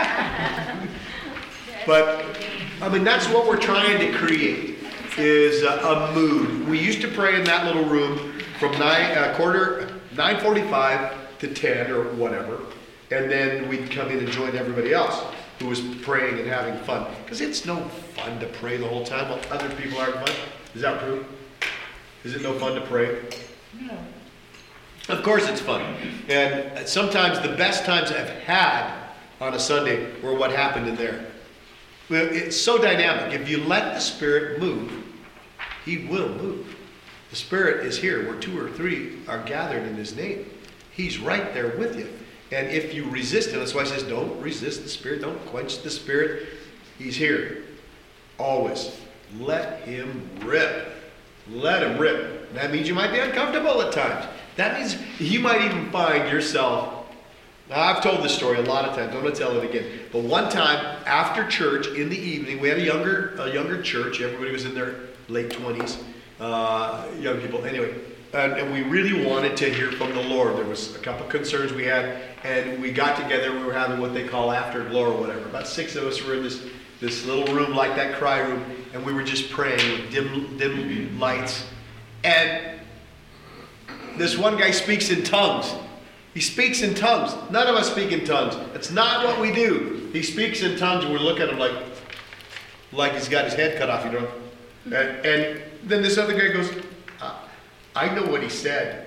But, I mean, that's what we're trying to create, is a, a mood. We used to pray in that little room from nine, uh, quarter, nine forty-five to ten or whatever. And then we'd come in and join everybody else who was praying and having fun. Because it's no fun to pray the whole time while other people aren't fun. Is that true? Is it no fun to pray? No. Of course it's fun. And sometimes the best times I've had on a Sunday were what happened in there. It's so dynamic. If you let the Spirit move, He will move. The Spirit is here where two or three are gathered in His name. He's right there with you. And if you resist Him, that's why He says, don't resist the Spirit. Don't quench the Spirit. He's here. Always. Let Him rip. Let Him rip. That means you might be uncomfortable at times. That means you might even find yourself. Now, I've told this story a lot of times. I'm going to tell it again. But one time, after church, in the evening, we had a younger, a younger church. Everybody was in their late twenties. Uh, young people. Anyway. And, and we really wanted to hear from the Lord. There was a couple concerns we had, and we got together. We were having what they call afterglow or whatever. About six of us were in this, this little room like that cry room, and we were just praying with dim, dim lights. And this one guy speaks in tongues. He speaks in tongues. None of us speak in tongues. It's not what we do. He speaks in tongues, and we look at him like, like he's got his head cut off, you know. And, and then this other guy goes, I know what he said.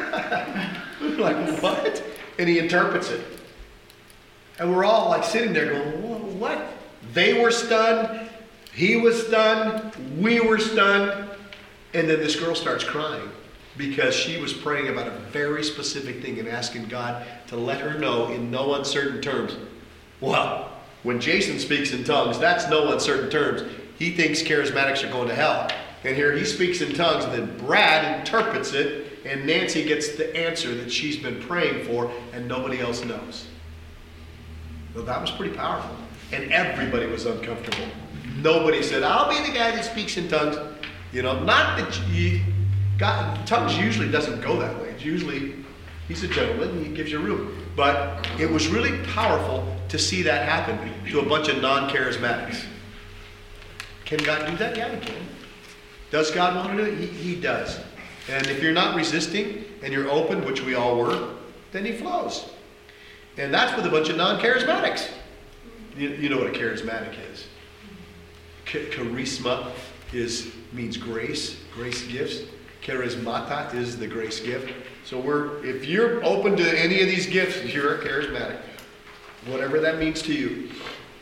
Like, what? And he interprets it. And we're all like sitting there going, what? They were stunned. He was stunned. We were stunned. And then this girl starts crying because she was praying about a very specific thing and asking God to let her know in no uncertain terms. Well, when Jason speaks in tongues, that's no uncertain terms. He thinks charismatics are going to hell. And here he speaks in tongues, and then Brad interprets it, and Nancy gets the answer that she's been praying for, and nobody else knows. Well, that was pretty powerful. And everybody was uncomfortable. Nobody said, I'll be the guy that speaks in tongues. You know, not that you, God, tongues usually doesn't go that way. It's usually, he's a gentleman, he gives you room. But it was really powerful to see that happen to a bunch of non-charismatics. Can God do that? Yeah, he can. Does God want to do it? He, he does. And if you're not resisting and you're open, which we all were, then He flows. And that's with a bunch of non-charismatics. You, you know what a charismatic is. Ch- charisma is means grace, grace gifts. Charismata is the grace gift. So we're if you're open to any of these gifts, you're a charismatic. Whatever that means to you,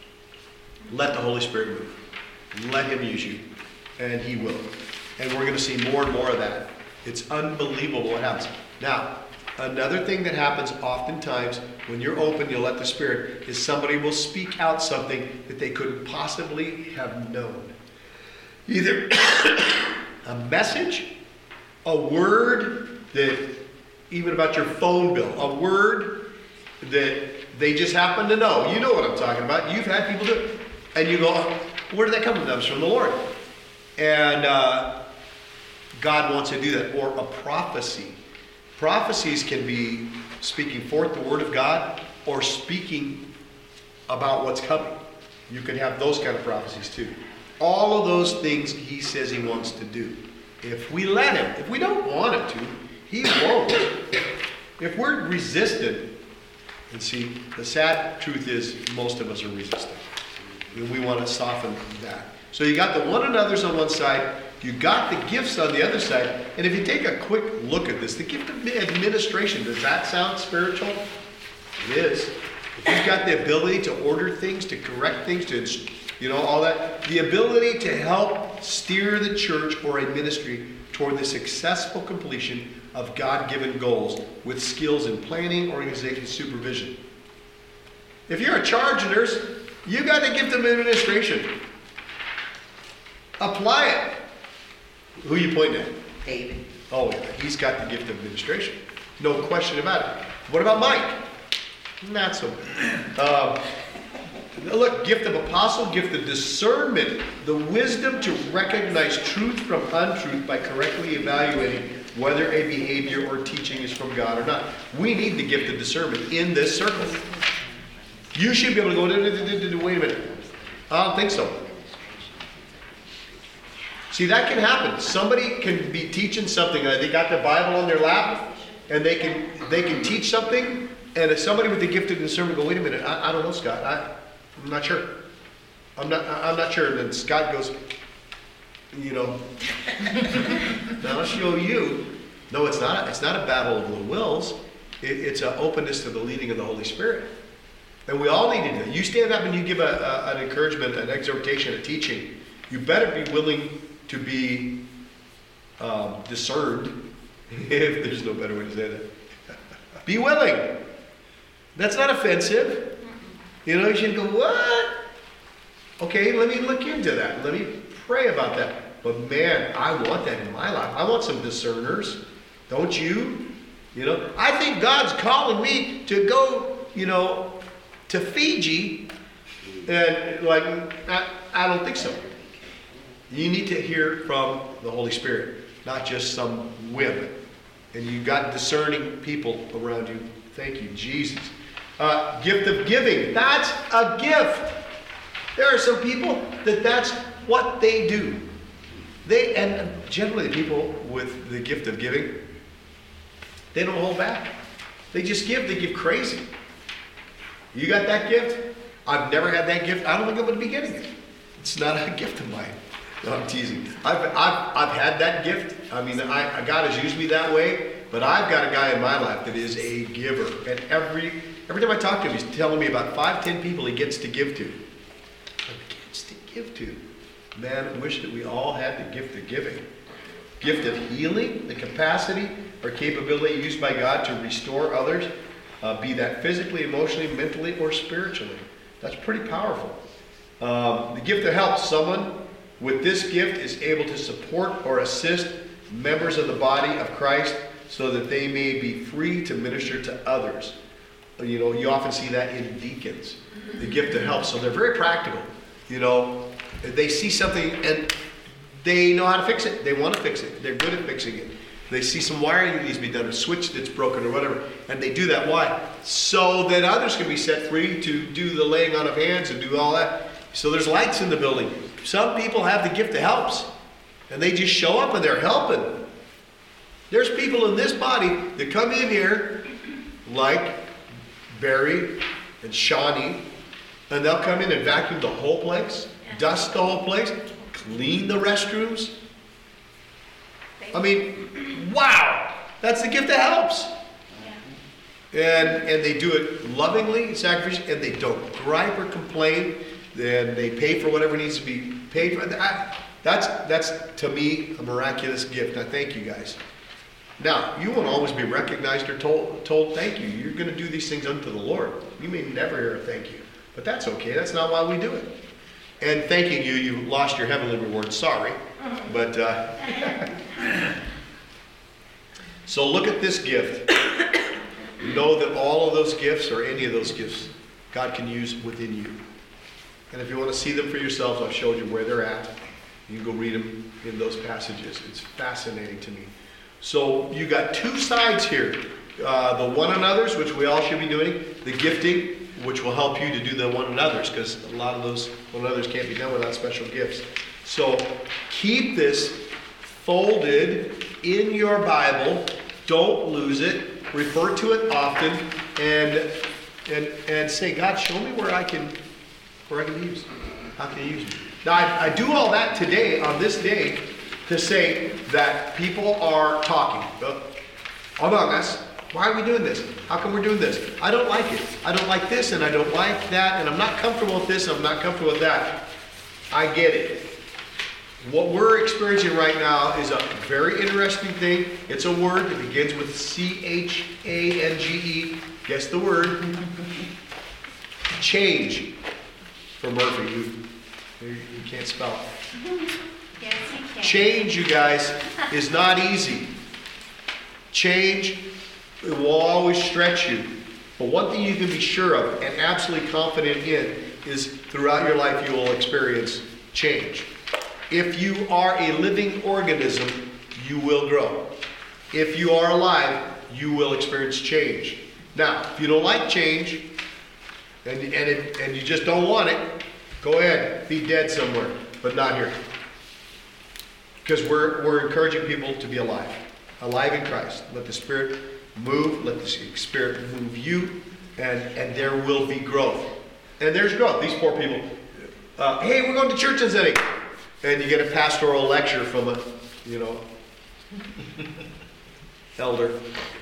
let the Holy Spirit move. Let Him use you. And He will. And we're going to see more and more of that. It's unbelievable what happens. Now, another thing that happens oftentimes when you're open, you'll let the Spirit, is somebody will speak out something that they couldn't possibly have known. Either a message, a word that, even about your phone bill, a word that they just happen to know. You know what I'm talking about. You've had people do it. And you go, oh, where did that come from? That was from the Lord. And uh, God wants to do that. Or a prophecy. Prophecies can be speaking forth the word of God, or speaking about what's coming. You can have those kind of prophecies too. All of those things he says he wants to do. If we let him, if we don't want him to, he won't. If we're resistant, and see, the sad truth is most of us are resistant. And we want to soften that. So you got the one another's on one side, you got the gifts on the other side, and if you take a quick look at this, the gift of administration, does that sound spiritual? It is. If you've got the ability to order things, to correct things, to, you know, all that, the ability to help steer the church or a ministry toward the successful completion of God-given goals with skills in planning, organization, supervision. If you're a charge nurse, you got the gift of administration. Apply it. Who you pointing at? David. Oh, yeah, he's got the gift of administration. No question about it. What about Mike? Not so good. Um, look, gift of apostle, gift of discernment, the wisdom to recognize truth from untruth by correctly evaluating whether a behavior or teaching is from God or not. We need the gift of discernment in this circle. You should be able to go, wait a minute. I don't think so. See, that can happen. Somebody can be teaching something, uh, they got the Bible on their lap, and they can they can teach something, and if somebody with the gift of discernment go, wait a minute, I, I don't know, Scott. I, I'm not sure. I'm not I'm not sure. And then Scott goes, you know, now I'll show you. No, it's not. It's not a battle of the wills. It, it's an openness to the leading of the Holy Spirit. And we all need to do that. You stand up and you give a, a, an encouragement, an exhortation, a teaching. You better be willing to be um, discerned, if there's no better way to say that. Be willing. That's not offensive. You know, you should go, what? Okay, let me look into that. Let me pray about that. But man, I want that in my life. I want some discerners. Don't you? You know, I think God's calling me to go, you know, to Fiji. And like, I, I don't think so. You need to hear from the Holy Spirit, not just some whim. And you've got discerning people around you. Thank you, Jesus. Uh, gift of giving. That's a gift. There are some people that that's what they do. They, and generally the people with the gift of giving, they don't hold back. They just give. They give crazy. You got that gift? I've never had that gift. I don't think I'm going to be getting it. It's not a gift of mine. No, I'm teasing. I've, I've, I've had that gift. I mean, I, God has used me that way. But I've got a guy in my life that is a giver. And every every time I talk to him, he's telling me about five, ten people he gets to give to. He gets to give to. Man, I wish that we all had the gift of giving. Gift of healing, the capacity or capability used by God to restore others, uh, be that physically, emotionally, mentally, or spiritually. That's pretty powerful. Um, the gift that helps someone with this gift is able to support or assist members of the body of Christ so that they may be free to minister to others. You know, you often see that in deacons, the gift that helps. So they're very practical. You know, they see something and they know how to fix it. They want to fix it. They're good at fixing it. They see some wiring that needs to be done, a switch that's broken or whatever, and they do that. Why? So that others can be set free to do the laying on of hands and do all that. So there's lights in the building. Some people have the gift that helps, and they just show up and they're helping. There's people in this body that come in here like Barry and Shawnee, and they'll come in and vacuum the whole place, dust the whole place, clean the restrooms. I mean, wow, that's the gift that helps. And and they do it lovingly, sacrificially, and they don't gripe or complain. Then they pay for whatever needs to be paid for. I, that's that's to me a miraculous gift. I thank you guys. Now, you won't always be recognized or told told thank you. You're going to do these things unto the Lord. You may never hear a thank you, but that's okay. That's not why we do it. And thanking you, you lost your heavenly reward. Sorry, but uh, so look at this gift. Know that all of those gifts, or any of those gifts, God can use within you. And if you want to see them for yourselves, I've showed you where they're at. You can go read them in those passages. It's fascinating to me. So you got two sides here. uh, the one another's, which we all should be doing, the gifting, which will help you to do the one another's, because a lot of those one another's can't be done without special gifts. So keep this folded in your Bible. Don't lose it. Refer to it often, and and and say, God, show me where I can where I can use. How can you use me? Now I, I do all that today on this day to say that people are talking among us. Why are we doing this? How come we're doing this? I don't like it. I don't like this, and I don't like that, and I'm not comfortable with this, and I'm not comfortable with that. I get it. What we're experiencing right now is a very interesting thing. It's a word that begins with C H A N G E. Guess the word. Change. For Murphy, you, you can't spell it. Yes, you can. Change, you guys, is not easy. Change, it will always stretch you. But one thing you can be sure of and absolutely confident in is throughout your life you will experience change. If you are a living organism, you will grow. If you are alive, you will experience change. Now, if you don't like change, and, and, it, and you just don't want it, go ahead, be dead somewhere, but not here. Because we're, we're encouraging people to be alive. Alive in Christ. Let the Spirit move, let the Spirit move you, and, and there will be growth. And there's growth. These poor people, uh, hey, we're going to church on Sunday. And you get a pastoral lecture from a, you know, elder.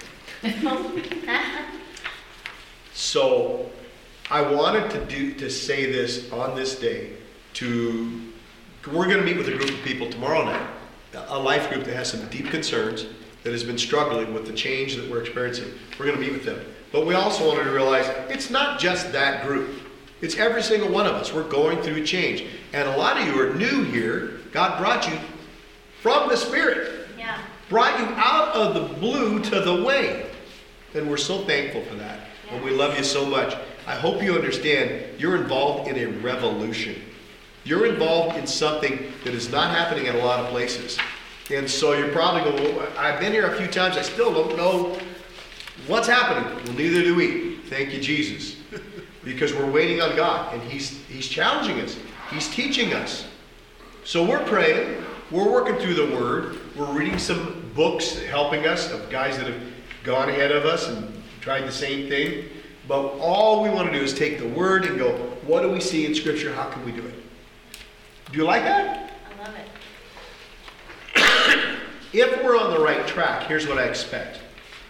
So I wanted to do to say this on this day to, we're going to meet with a group of people tomorrow night, a life group that has some deep concerns, that has been struggling with the change that we're experiencing. We're going to meet with them. But we also wanted to realize it's not just that group. It's every single one of us. We're going through change. And a lot of you are new here. God brought you from the Spirit. Yeah. Brought you out of the blue to the way. And we're so thankful for that. Yeah. And we love you so much. I hope you understand you're involved in a revolution. You're involved in something that is not happening at a lot of places. And so you're probably going, well, I've been here a few times. I still don't know what's happening. Well, neither do we. Thank you, Jesus. Because we're waiting on God, and He's He's challenging us. He's teaching us. So we're praying. We're working through the Word. We're reading some books helping us of guys that have gone ahead of us and tried the same thing. But all we want to do is take the Word and go, what do we see in Scripture? How can we do it? Do you like that? I love it. If we're on the right track, here's what I expect.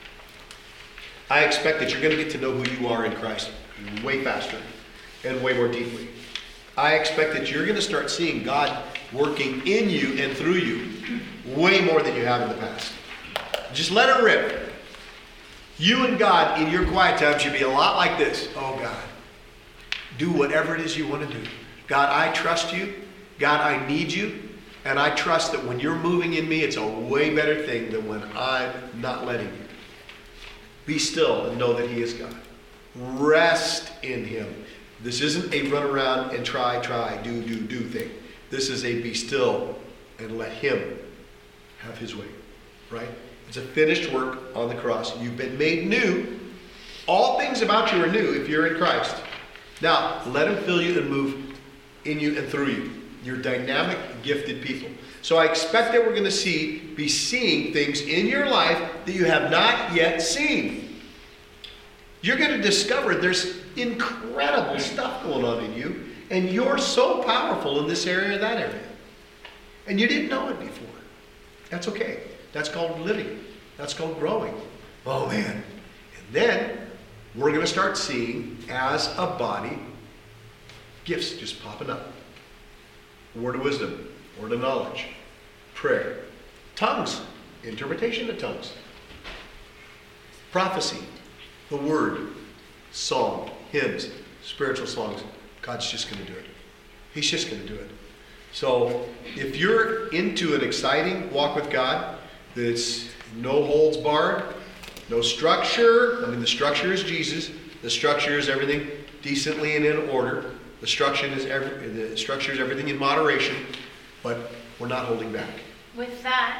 I expect that you're going to get to know who you are in Christ way faster and way more deeply. I expect that you're going to start seeing God working in you and through you way more than you have in the past. Just let it rip. You and God in your quiet time should be a lot like this. Oh God, do whatever it is you want to do. God, I trust you. God, I need you. And I trust that when you're moving in me, it's a way better thing than when I'm not letting you. Be still and know that He is God. Rest in Him. This isn't a run around and try, try, do, do, do thing. This is a be still and let Him have His way. Right? It's a finished work on the cross. You've been made new. All things about you are new if you're in Christ. Now, let Him fill you and move in you and through you. You're dynamic, gifted people. So I expect that we're going to see, be seeing things in your life that you have not yet seen. You're going to discover there's incredible stuff going on in you, and you're so powerful in this area or that area. And you didn't know it before. That's okay. That's called living. That's called growing. Oh man. And then we're going to start seeing, as a body, gifts just popping up. Word of wisdom, word of knowledge, prayer, tongues, interpretation of tongues, prophecy, the word, song, hymns, spiritual songs. God's just going to do it. He's just going to do it. So if you're into an exciting walk with God that's no holds barred, no structure, I mean the structure is Jesus, the structure is everything decently and in order. The structure is every, the structure is everything in moderation, but we're not holding back. With that,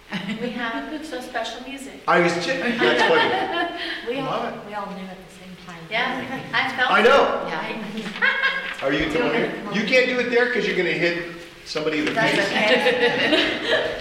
We have some special music. I was just, that's funny. We all, Love it. we all knew at the same time. Yeah, I felt. I know. Yeah. Are you telling me? You can't do it there because you're going to hit somebody in the That's face. okay.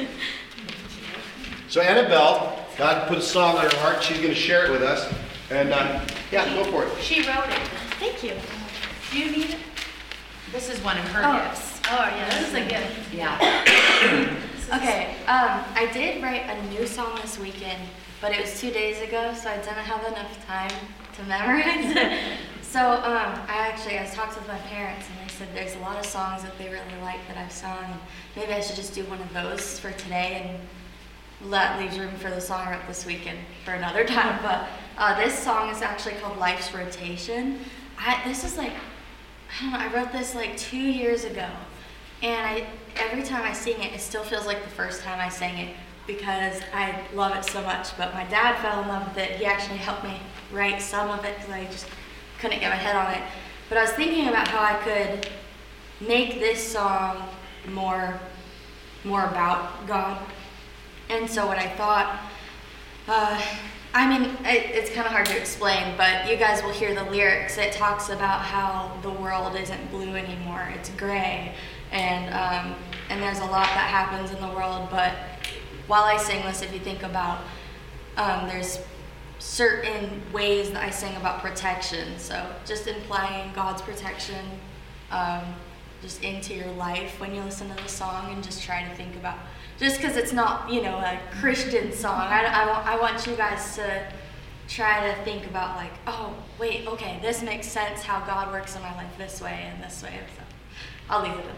So Annabelle, God put a song on her heart. She's going to share it with us. And uh, yeah, go for it. She wrote it. Thank you. Do you need it? This is one of her Oh. gifts. Oh, yeah, this is a gift. Yeah. Okay, um, I did write a new song this weekend, but it was two days ago, so I didn't have enough time to memorize it. So, um, I actually, I talked with my parents, and they said there's a lot of songs that they really like that I've sung, and maybe I should just do one of those for today, and that leaves room for the song I wrote this weekend for another time. But uh, this song is actually called Life's Rotation. I, this is like, I don't know, I wrote this like two years ago. And I, every time I sing it, it still feels like the first time I sang it because I love it so much. But my dad fell in love with it. He actually helped me write some of it because I just couldn't get my head on it. But I was thinking about how I could make this song more, more about God. And so what I thought, uh, I mean, it, it's kind of hard to explain, but you guys will hear the lyrics. It talks about how the world isn't blue anymore, it's gray. And, um, and there's a lot that happens in the world, but while I sing this, if you think about, um, there's certain ways that I sing about protection. So just implying God's protection um, just into your life when you listen to the song, and just try to think about, just because it's not, you know, a Christian song, I, I, want, I want you guys to try to think about like, oh, wait, okay, this makes sense how God works in my life this way and this way. So I'll leave it at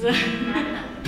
that.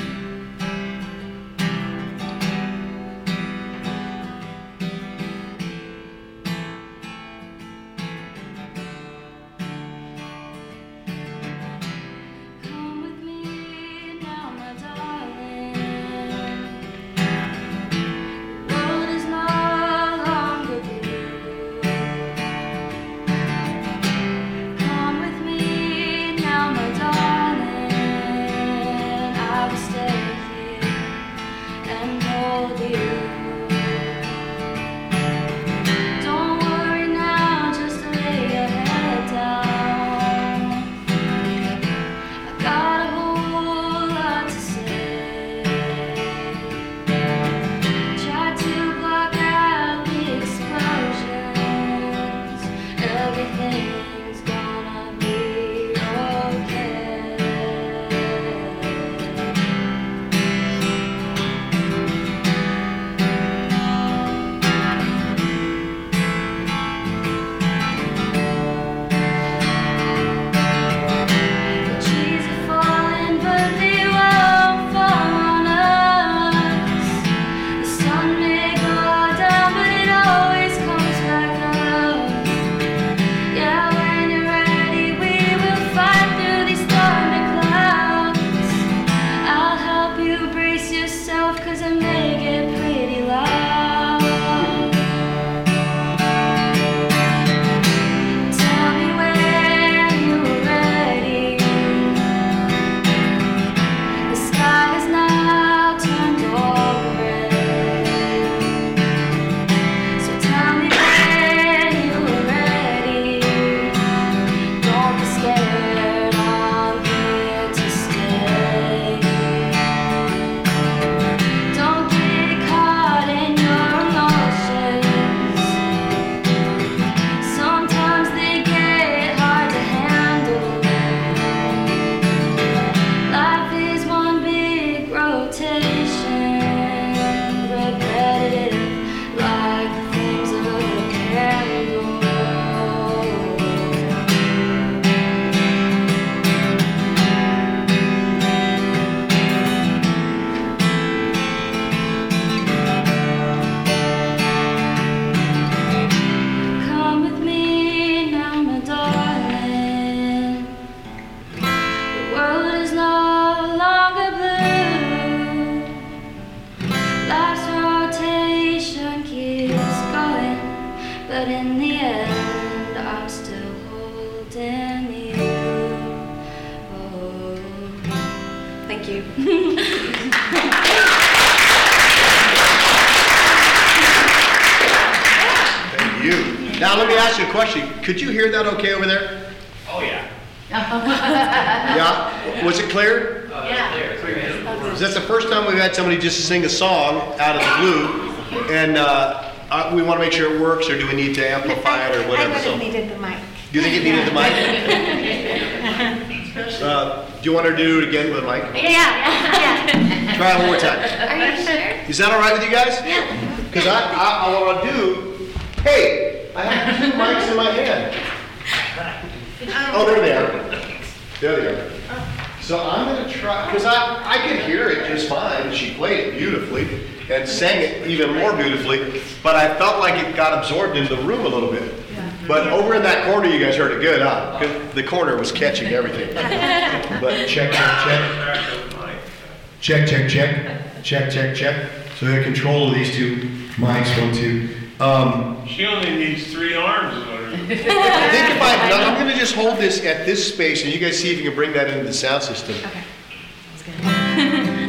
Thank you. Now, let me ask you a question. Could you hear that okay over there? Oh, yeah. Yeah? Was it clear? Yeah. Is that the first time we've had somebody just sing a song out of the blue? And uh, uh, we want to make sure it works, or do we need to amplify it or I whatever? would So, have needed the mic. do you think it needed the mic? Uh, do you want her to do it again with a mic? Yeah, yeah, yeah. Try it one more time. Are you sure? Is that all right with you guys? Yeah. Because I, I, I want to do, hey, I have two mics in my hand. Oh, there they are. There they are. So I'm going to try, because I, I could hear it just fine. She played it beautifully and sang it even more beautifully, but I felt like it got absorbed into the room a little bit. But over in that corner, you guys heard it good, huh? 'Cause the corner was catching everything. But check, check, check. Check, check, check. Check, check, check. So we have control of these two mics, one, two. Um, She only needs three arms in order to. I think if I, no, I'm going to just hold this at this space, and you guys see if you can bring that into the sound system. Okay. Sounds good.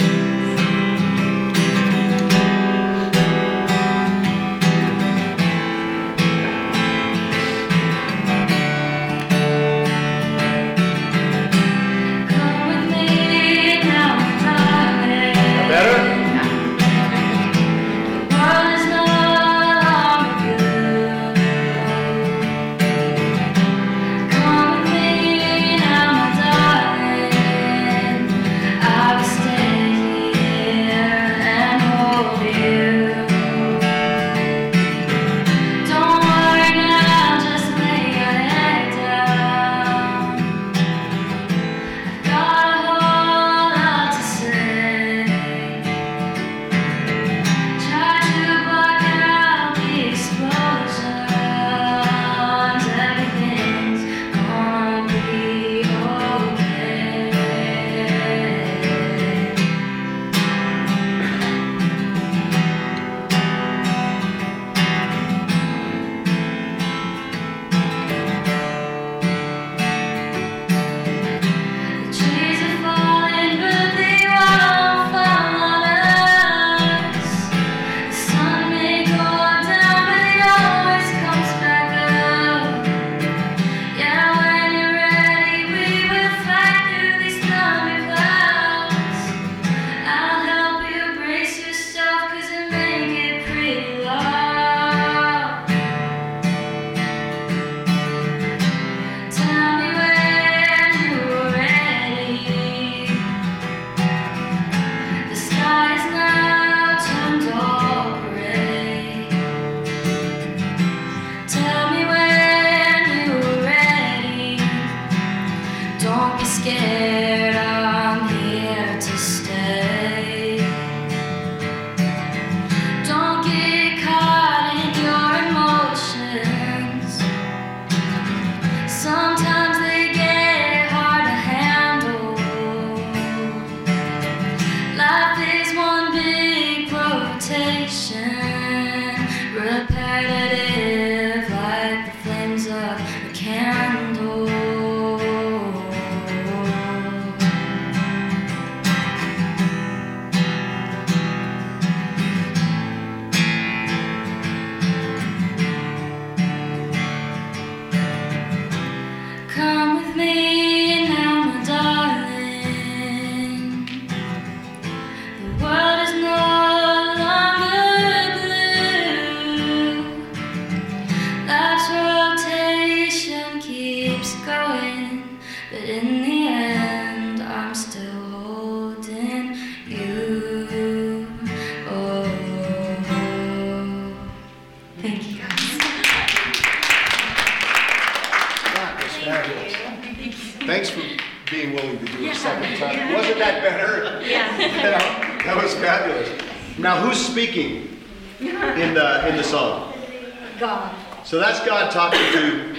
Thanks for being willing to do it a second time. Wasn't that better? Yeah. Yeah, that was fabulous. Now, who's speaking in the in the song? God. So that's God talking to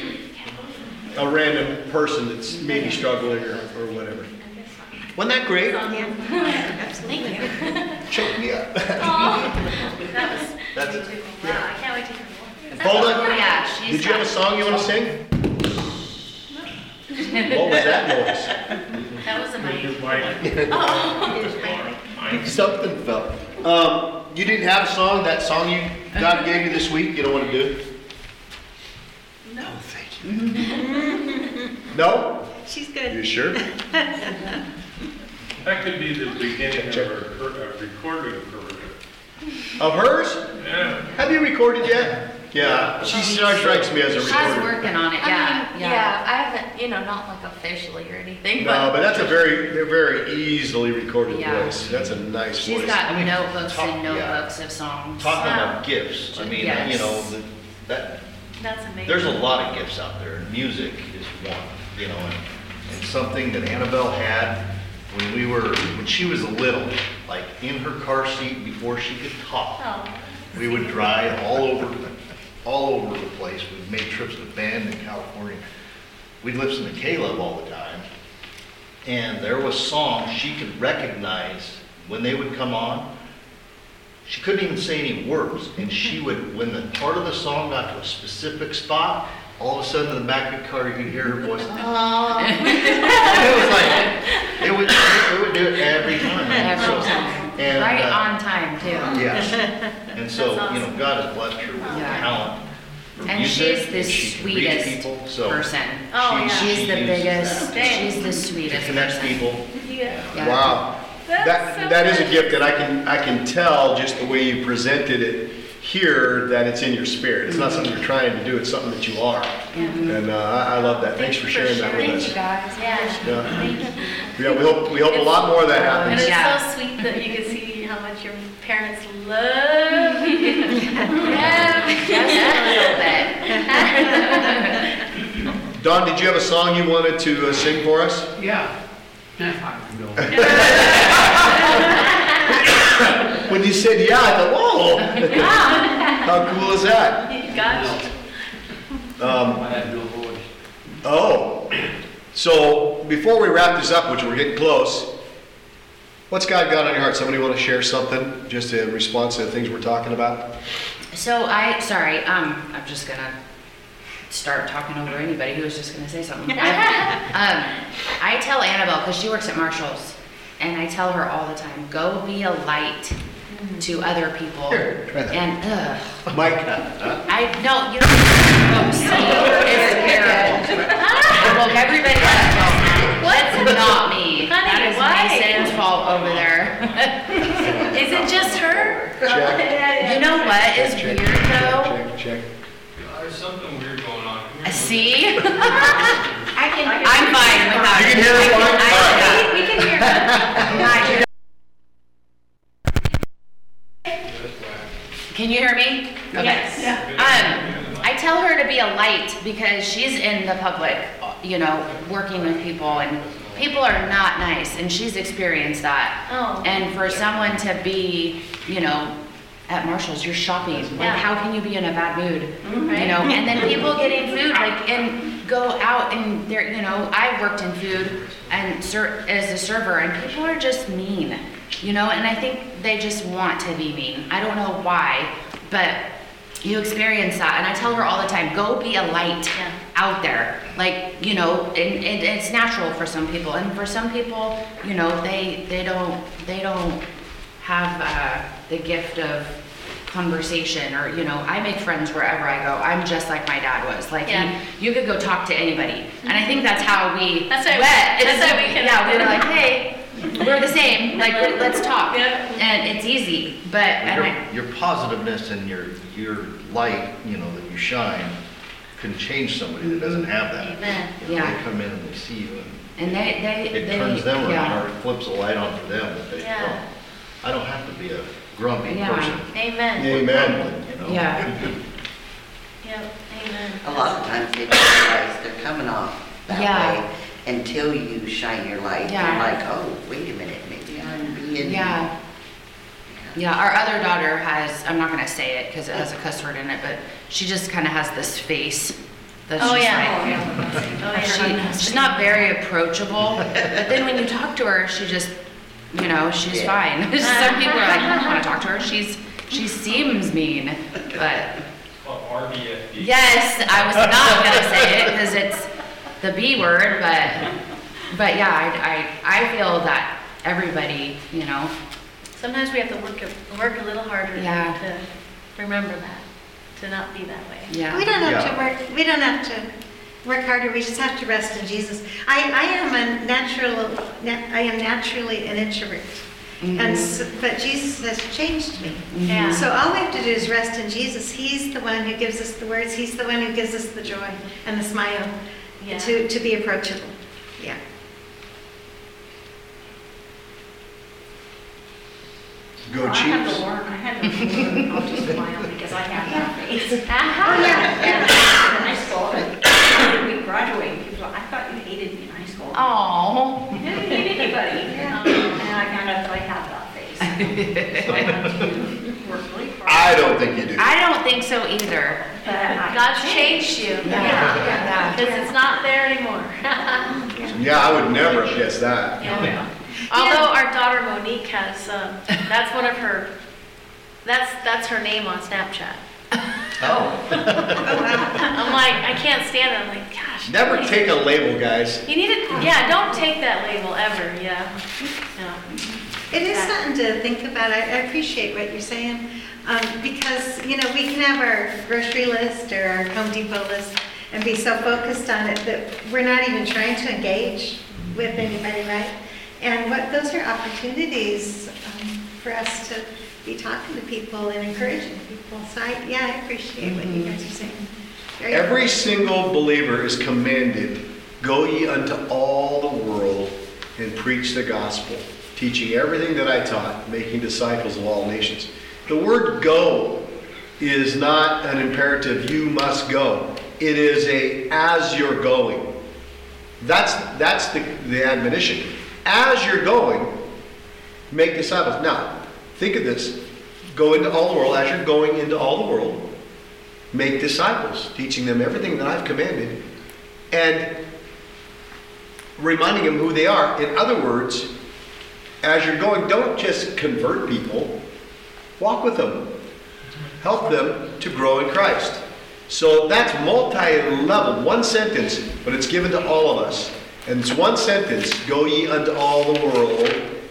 a random person that's maybe struggling or, or whatever. Wasn't that great? Thank you. Check me out. That was, That's it. wow, I can't wait to hear more. Folda, Yeah, she's did you have a got- song you want to sing? What was that noise? That was a mic. Just like- Oh. Something fell. Um, you didn't have a song, that song you God gave you this week, you don't want to do? No? She's good. You sure? That could be the beginning of a a recording career. Of hers? Yeah. Have you recorded yet? Yeah, she strikes me as a She's recorder. working on it, I yeah, mean, yeah. yeah, I haven't, you know, not like officially or anything, No, but but that's a very, they're very easily recorded Yeah. voice. That's a nice She's voice. got I mean, notebooks talk- and yeah. notebooks of songs. Talking Wow. about gifts, I mean, Yes. you know, the- that, That's amazing. there's a lot of gifts out there. Music is one, you know, and, and something that Annabelle had when we were, when she was little, like in her car seat before she could talk. Oh. We would drive all over, all over the place. We'd made trips with band in California. We'd listen to Caleb all the time. And there was songs she could recognize when they would come on. She couldn't even say any words. And she would, when the part of the song got to a specific spot, all of a sudden in the back of the car you could hear her voice. "Ah." It was like, it would, it would do it every time. Every So- time. and, Right uh, on time, too. Yes. And so, That's you know, awesome. God has blessed her with Yeah. talent for And music, she's the and she can reach sweetest people, so person. Oh, she- yeah. She's she the uses biggest, that she's the To sweetest connect person. people. Yeah. Yeah. Wow. That's That, so that is a good. gift that I can, I can tell just the way you presented it here, that it's in your spirit. It's not something you're trying to do, it's something that you are. And uh, I I love that. Thanks for sharing that with thank us. you guys. Yeah. Yeah. Thank you. Yeah, we hope, we hope a lot more of that And happens. it's Yeah. so sweet that you can see how much your parents love you. Yeah. Just a little bit. Don, did you have a song you wanted to uh, sing for us? Yeah. Yeah, I can go. When you said yeah, I thought, whoa, how cool is that? Gosh. Um, I have no voice. Oh, so before we wrap this up, which we're getting close, what's God got on your heart? Somebody want to share something just in response to the things we're talking about? So I, sorry, um, I'm just gonna start talking over anybody who was just gonna say something. I, um, I tell Annabelle, because she works at Marshall's, and I tell her all the time, go be a light to other people. Here, try that. And, ugh, Mike, I, no, you don't, oh, see, it's terrible. Well, everybody else, well, what's not me? Honey, That is why? Mason's fault over there. Is it just her? Check. You know what is weird though? check, check. There's something weird going on. Come here. See? I can, I'm fine without You it. can hear us I fine? I- All right. We can hear her. Not- Can you hear me? Okay. Yes. Um, I tell her to be a light because she's in the public, you know, working with people, and people are not nice, and she's experienced that. Oh. And for someone to be, you know, at Marshall's, you're shopping. Like, Yeah. how can you be in a bad mood? Right. You know, and then people getting food, like, and go out and they're, you know, I worked in food and ser- as a server, and people are just mean, you know, and I think they just want to be mean. I don't know why, but you experience that, and I tell her all the time, go be a light Yeah. out there. Like, you know, and, and it's natural for some people, and for some people, you know, they they don't they don't have uh, the gift of conversation, or, you know, I make friends wherever I go. I'm just like my dad was. Like, Yeah. he, you could go talk to anybody, and I think that's how we That's why we- met. that's It's- why we yeah, we were connected. like, hey, we're the same. Like, let- let's talk. Yeah. And it's easy, but and I, Your, your positiveness and your, your light, you know, that you shine, can change somebody that doesn't have that. Amen. You know, Yeah. They come in and they see you, and and they they it they turns them around, yeah. or it flips a light on for them, that they, Yeah. oh, I don't have to be a grumpy Yeah. person. Amen. Amen. You know? Yeah. Yep. Amen. A lot of times they don't realize they're coming off that Yeah. way until you shine your light. Yeah. You're like, oh, wait a minute, maybe I'm being. Yeah. Yeah, our other daughter has, I'm not gonna say it because it has a cuss word in it, but she just kind of has this face that's Oh, just yeah. like, Oh, yeah. she, she's not very approachable, but then when you talk to her, she just, you know, she's Yeah. fine. Some people are like, I don't wanna talk to her, she's, she seems mean, but Called R B F D. yes, I was not gonna say it because it's the B word, but, but yeah, I, I, I feel that everybody, you know, Sometimes we have to work, a- work a little harder Yeah. to remember that, to not be that way. yeah. We don't have Yeah. to work, we don't have to work harder. We just have to rest in Jesus. I, I am a natural, na- I am naturally an introvert. And so, but Jesus has changed me. Yeah. So all we have to do is rest in Jesus. He's the one who gives us the words. He's the one who gives us the joy and the smile Yeah. to, to be approachable. Yeah. Go Well, I had Chiefs. to learn, I had to learn how to smile because I have that face. Uh-huh. Oh, yeah. And in high school, and we graduated, people, I thought you hated me in high school. Oh. I didn't hate anybody. Um, And I found out that I have that face. So I had to work really hard. I don't think you do. I don't think so either. But I God's changed you. Yeah, yeah. Because it's not there anymore. Yeah, I would never have guessed that. Yeah. Although our daughter Monique has, um, that's one of her, that's, that's her name on Snapchat. Oh. I'm like, I can't stand it. I'm like, gosh. Never really? take a label, guys. You need to, yeah, don't take that label ever, yeah. No. It is something to think about. I, I appreciate what you're saying. Um, because, you know, we can have our grocery list or our Home Depot list and be so focused on it that we're not even trying to engage with anybody, right? And what those are opportunities um, for us to be talking to people and encouraging people. So I, yeah, I appreciate what you guys are saying. Very Every good. single believer is commanded, go ye unto all the world and preach the gospel, teaching everything that I taught, making disciples of all nations. The word go is not an imperative, you must go. It is a as you're going. That's, that's the, the admonition. As you're going, make disciples. Now, think of this. Go into all the world, as you're going into all the world, make disciples, teaching them everything that I've commanded, and reminding them who they are. In other words, as you're going, don't just convert people, walk with them. Help them to grow in Christ. So that's multi-level, one sentence, but it's given to all of us. And it's one sentence, go ye unto all the world,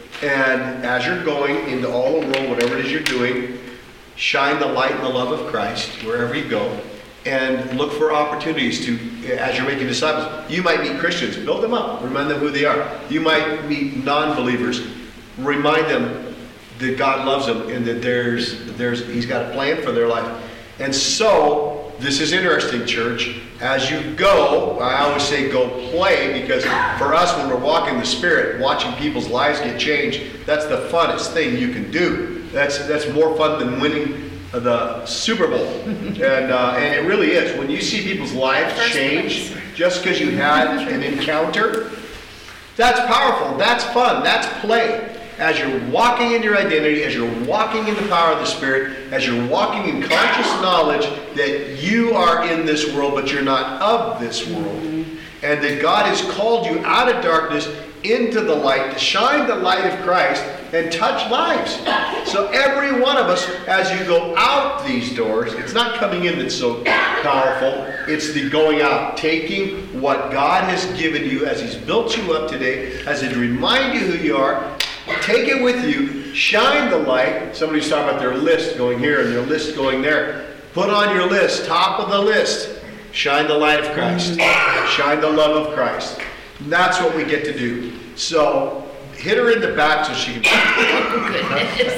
and as you're going into all the world, whatever it is you're doing, shine the light and the love of Christ wherever you go, and look for opportunities to, as you're making disciples. You might meet Christians, build them up, remind them who they are. You might meet non-believers, remind them that God loves them and that there's, there's, He's got a plan for their life. And so, this is interesting, church. As you go, I always say go play, because for us, when we're walking the Spirit, watching people's lives get changed, that's the funnest thing you can do. That's that's more fun than winning the Super Bowl. and uh, and it really is. When you see people's lives First change place. just because you had an encounter, that's powerful. That's fun. That's play. As you're walking in your identity, as you're walking in the power of the Spirit, as you're walking in conscious knowledge that you are in this world, but you're not of this world, and that God has called you out of darkness into the light to shine the light of Christ and touch lives. So every one of us, as you go out these doors, it's not coming in that's so powerful, it's the going out, taking what God has given you as He's built you up today, as He remind you who you are. Take it with you, shine the light. Somebody's talking about their list going here and their list going there. Put on your list, top of the list, shine the light of Christ. Shine the love of Christ. And that's what we get to do. So hit her in the back so she can...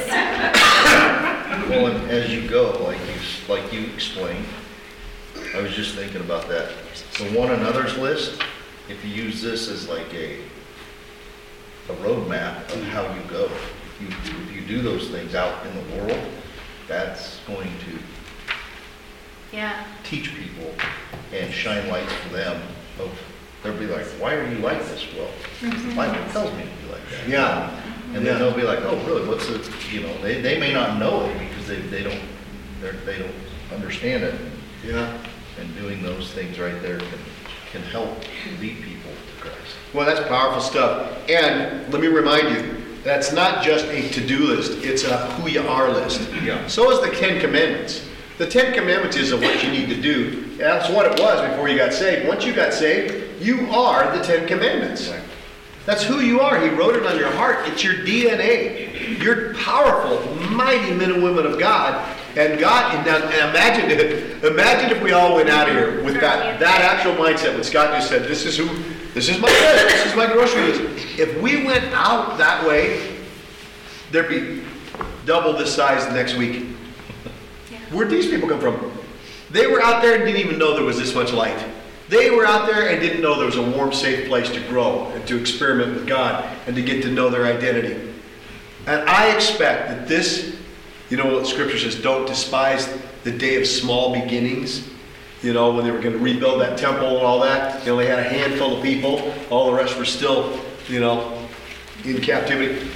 Well, and as you go, like you, like you explained, I was just thinking about that. The one another's list, if you use this as like a a roadmap of how you go. If you, if you do those things out in the world, that's going to Yeah. teach people and shine light for them. Of they'll be like, why are you like this? Well, the Bible tells me to be like that. Yeah. And then they'll be like, oh, really? What's the, you know, they, they may not know it because they, they don't, they're, they don't understand it. Yeah. And doing those things right there can, can help lead people to Christ. Well, that's powerful stuff. And let me remind you, that's not just a to-do list. It's a who you are list. Yeah. So is the Ten Commandments. The Ten Commandments is of what you need to do. That's what it was before you got saved. Once you got saved, you are the Ten Commandments. Right. That's who you are. He wrote it on your heart. It's your D N A. You're powerful, mighty men and women of God. And God, and now, and imagine it, imagine if we all went out of here with that, that actual mindset. What Scott just said, this is who, this is my bed, this is my grocery list. If we went out that way, there'd be double this size next week. Where'd these people come from? They were out there and didn't even know there was this much light. They were out there and didn't know there was a warm, safe place to grow and to experiment with God and to get to know their identity. And I expect that this, you know what Scripture says, don't despise the day of small beginnings. You know, when they were going to rebuild that temple and all that, they only had a handful of people. All the rest were still, you know, in captivity.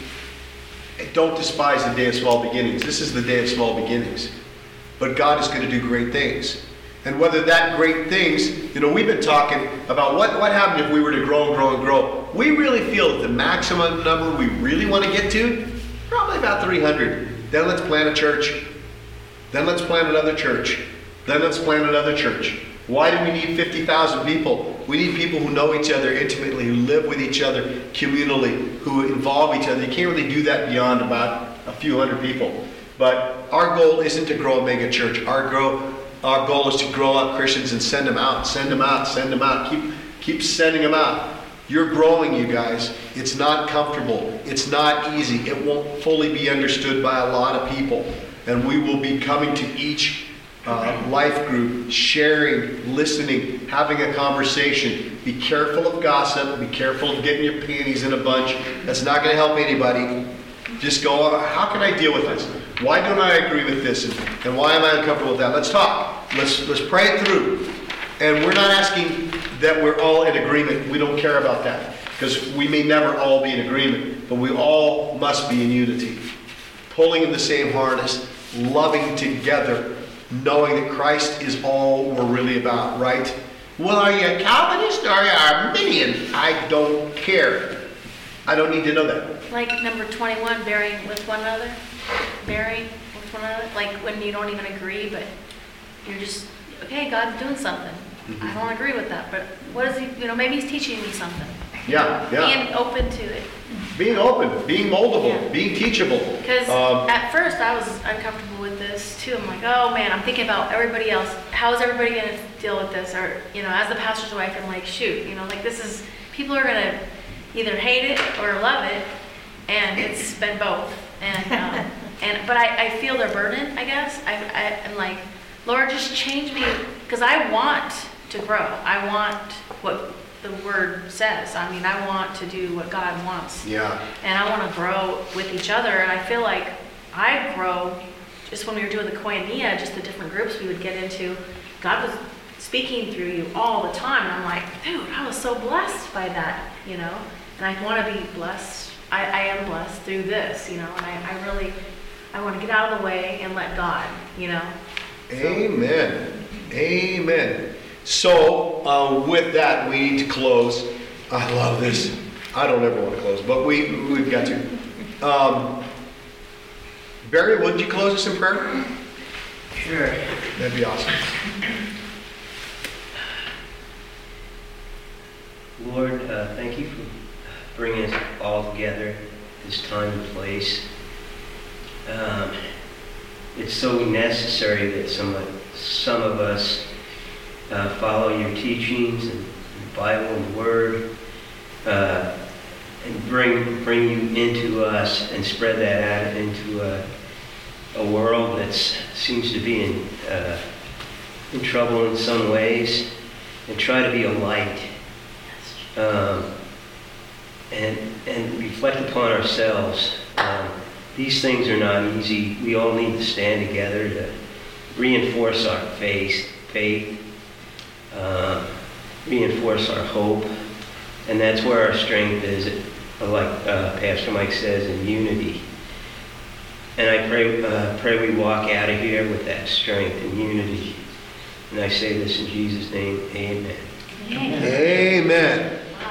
Don't despise the day of small beginnings. This is the day of small beginnings. But God is going to do great things. And whether that great things, you know, we've been talking about what, what happened if we were to grow and grow and grow. We really feel that the maximum number we really want to get to, probably about three hundred. Then let's plant a church. Then let's plant another church. Then let's plant another church. Why do we need fifty thousand people? We need people who know each other intimately, who live with each other communally, who involve each other. You can't really do that beyond about a few hundred people. But our goal isn't to grow a mega church. Our grow, our goal is to grow up Christians and send them out, send them out, send them out. Keep, keep sending them out. You're growing, you guys. It's not comfortable. It's not easy. It won't fully be understood by a lot of people. And we will be coming to each uh, life group, sharing, listening, having a conversation. Be careful of gossip. Be careful of getting your panties in a bunch. That's not going to help anybody. Just go, how can I deal with this? Why don't I agree with this? And, and why am I uncomfortable with that? Let's talk. Let's, let's pray it through. And we're not asking that we're all in agreement. We don't care about that. Because we may never all be in agreement. But we all must be in unity. Pulling in the same harness. Loving together. Knowing that Christ is all we're really about, right? Well, are you a Calvinist or are you Arminian? I don't care. I don't need to know that. Like number twenty-one, bearing with one another. Bearing with one another. Like when you don't even agree, but you're just, okay, God's doing something. Mm-hmm. I don't agree with that, but what is he, you know, maybe he's teaching me something. Yeah, yeah. Being open to it. Being open, being moldable, yeah. Being teachable. Because um, at first I was uncomfortable with this too. I'm like, oh man, I'm thinking about everybody else. How is everybody going to deal with this? Or, you know, as the pastor's wife, I'm like, shoot, you know, like this is, people are going to either hate it or love it. And it's been both. And, um, and but I, I feel their burden, I guess. I, I, I'm like, Lord, just change me. Because I want to grow. I want what the word says. I mean, I want to do what God wants. Yeah. And I want to grow with each other. And I feel like I grow just when we were doing the koinonia, just the different groups we would get into. God was speaking through you all the time. And I'm like, dude, I was so blessed by that, you know. And I want to be blessed. I, I am blessed through this, you know. And I, I really, I want to get out of the way and let God, you know. So. Amen. Amen. So, uh, with that, we need to close. I love this. I don't ever want to close, but we, we've got to. Um, Barry, would you close us in prayer? Sure. That'd be awesome. Lord, uh, thank you for bringing us all together this time and place. Um, it's so necessary that some, some of us Uh, follow your teachings and the Bible and the Word, uh, and bring bring you into us and spread that out into a, a world that seems to be in uh, in trouble in some ways, and try to be a light, um, and and reflect upon ourselves. Um, these things are not easy. We all need to stand together to reinforce our faith. Faith. Uh, reinforce our hope, and that's where our strength is, like uh, Pastor Mike says, in unity. And I pray uh, pray we walk out of here with that strength and unity. And I say this in Jesus' name, amen. Amen. Amen.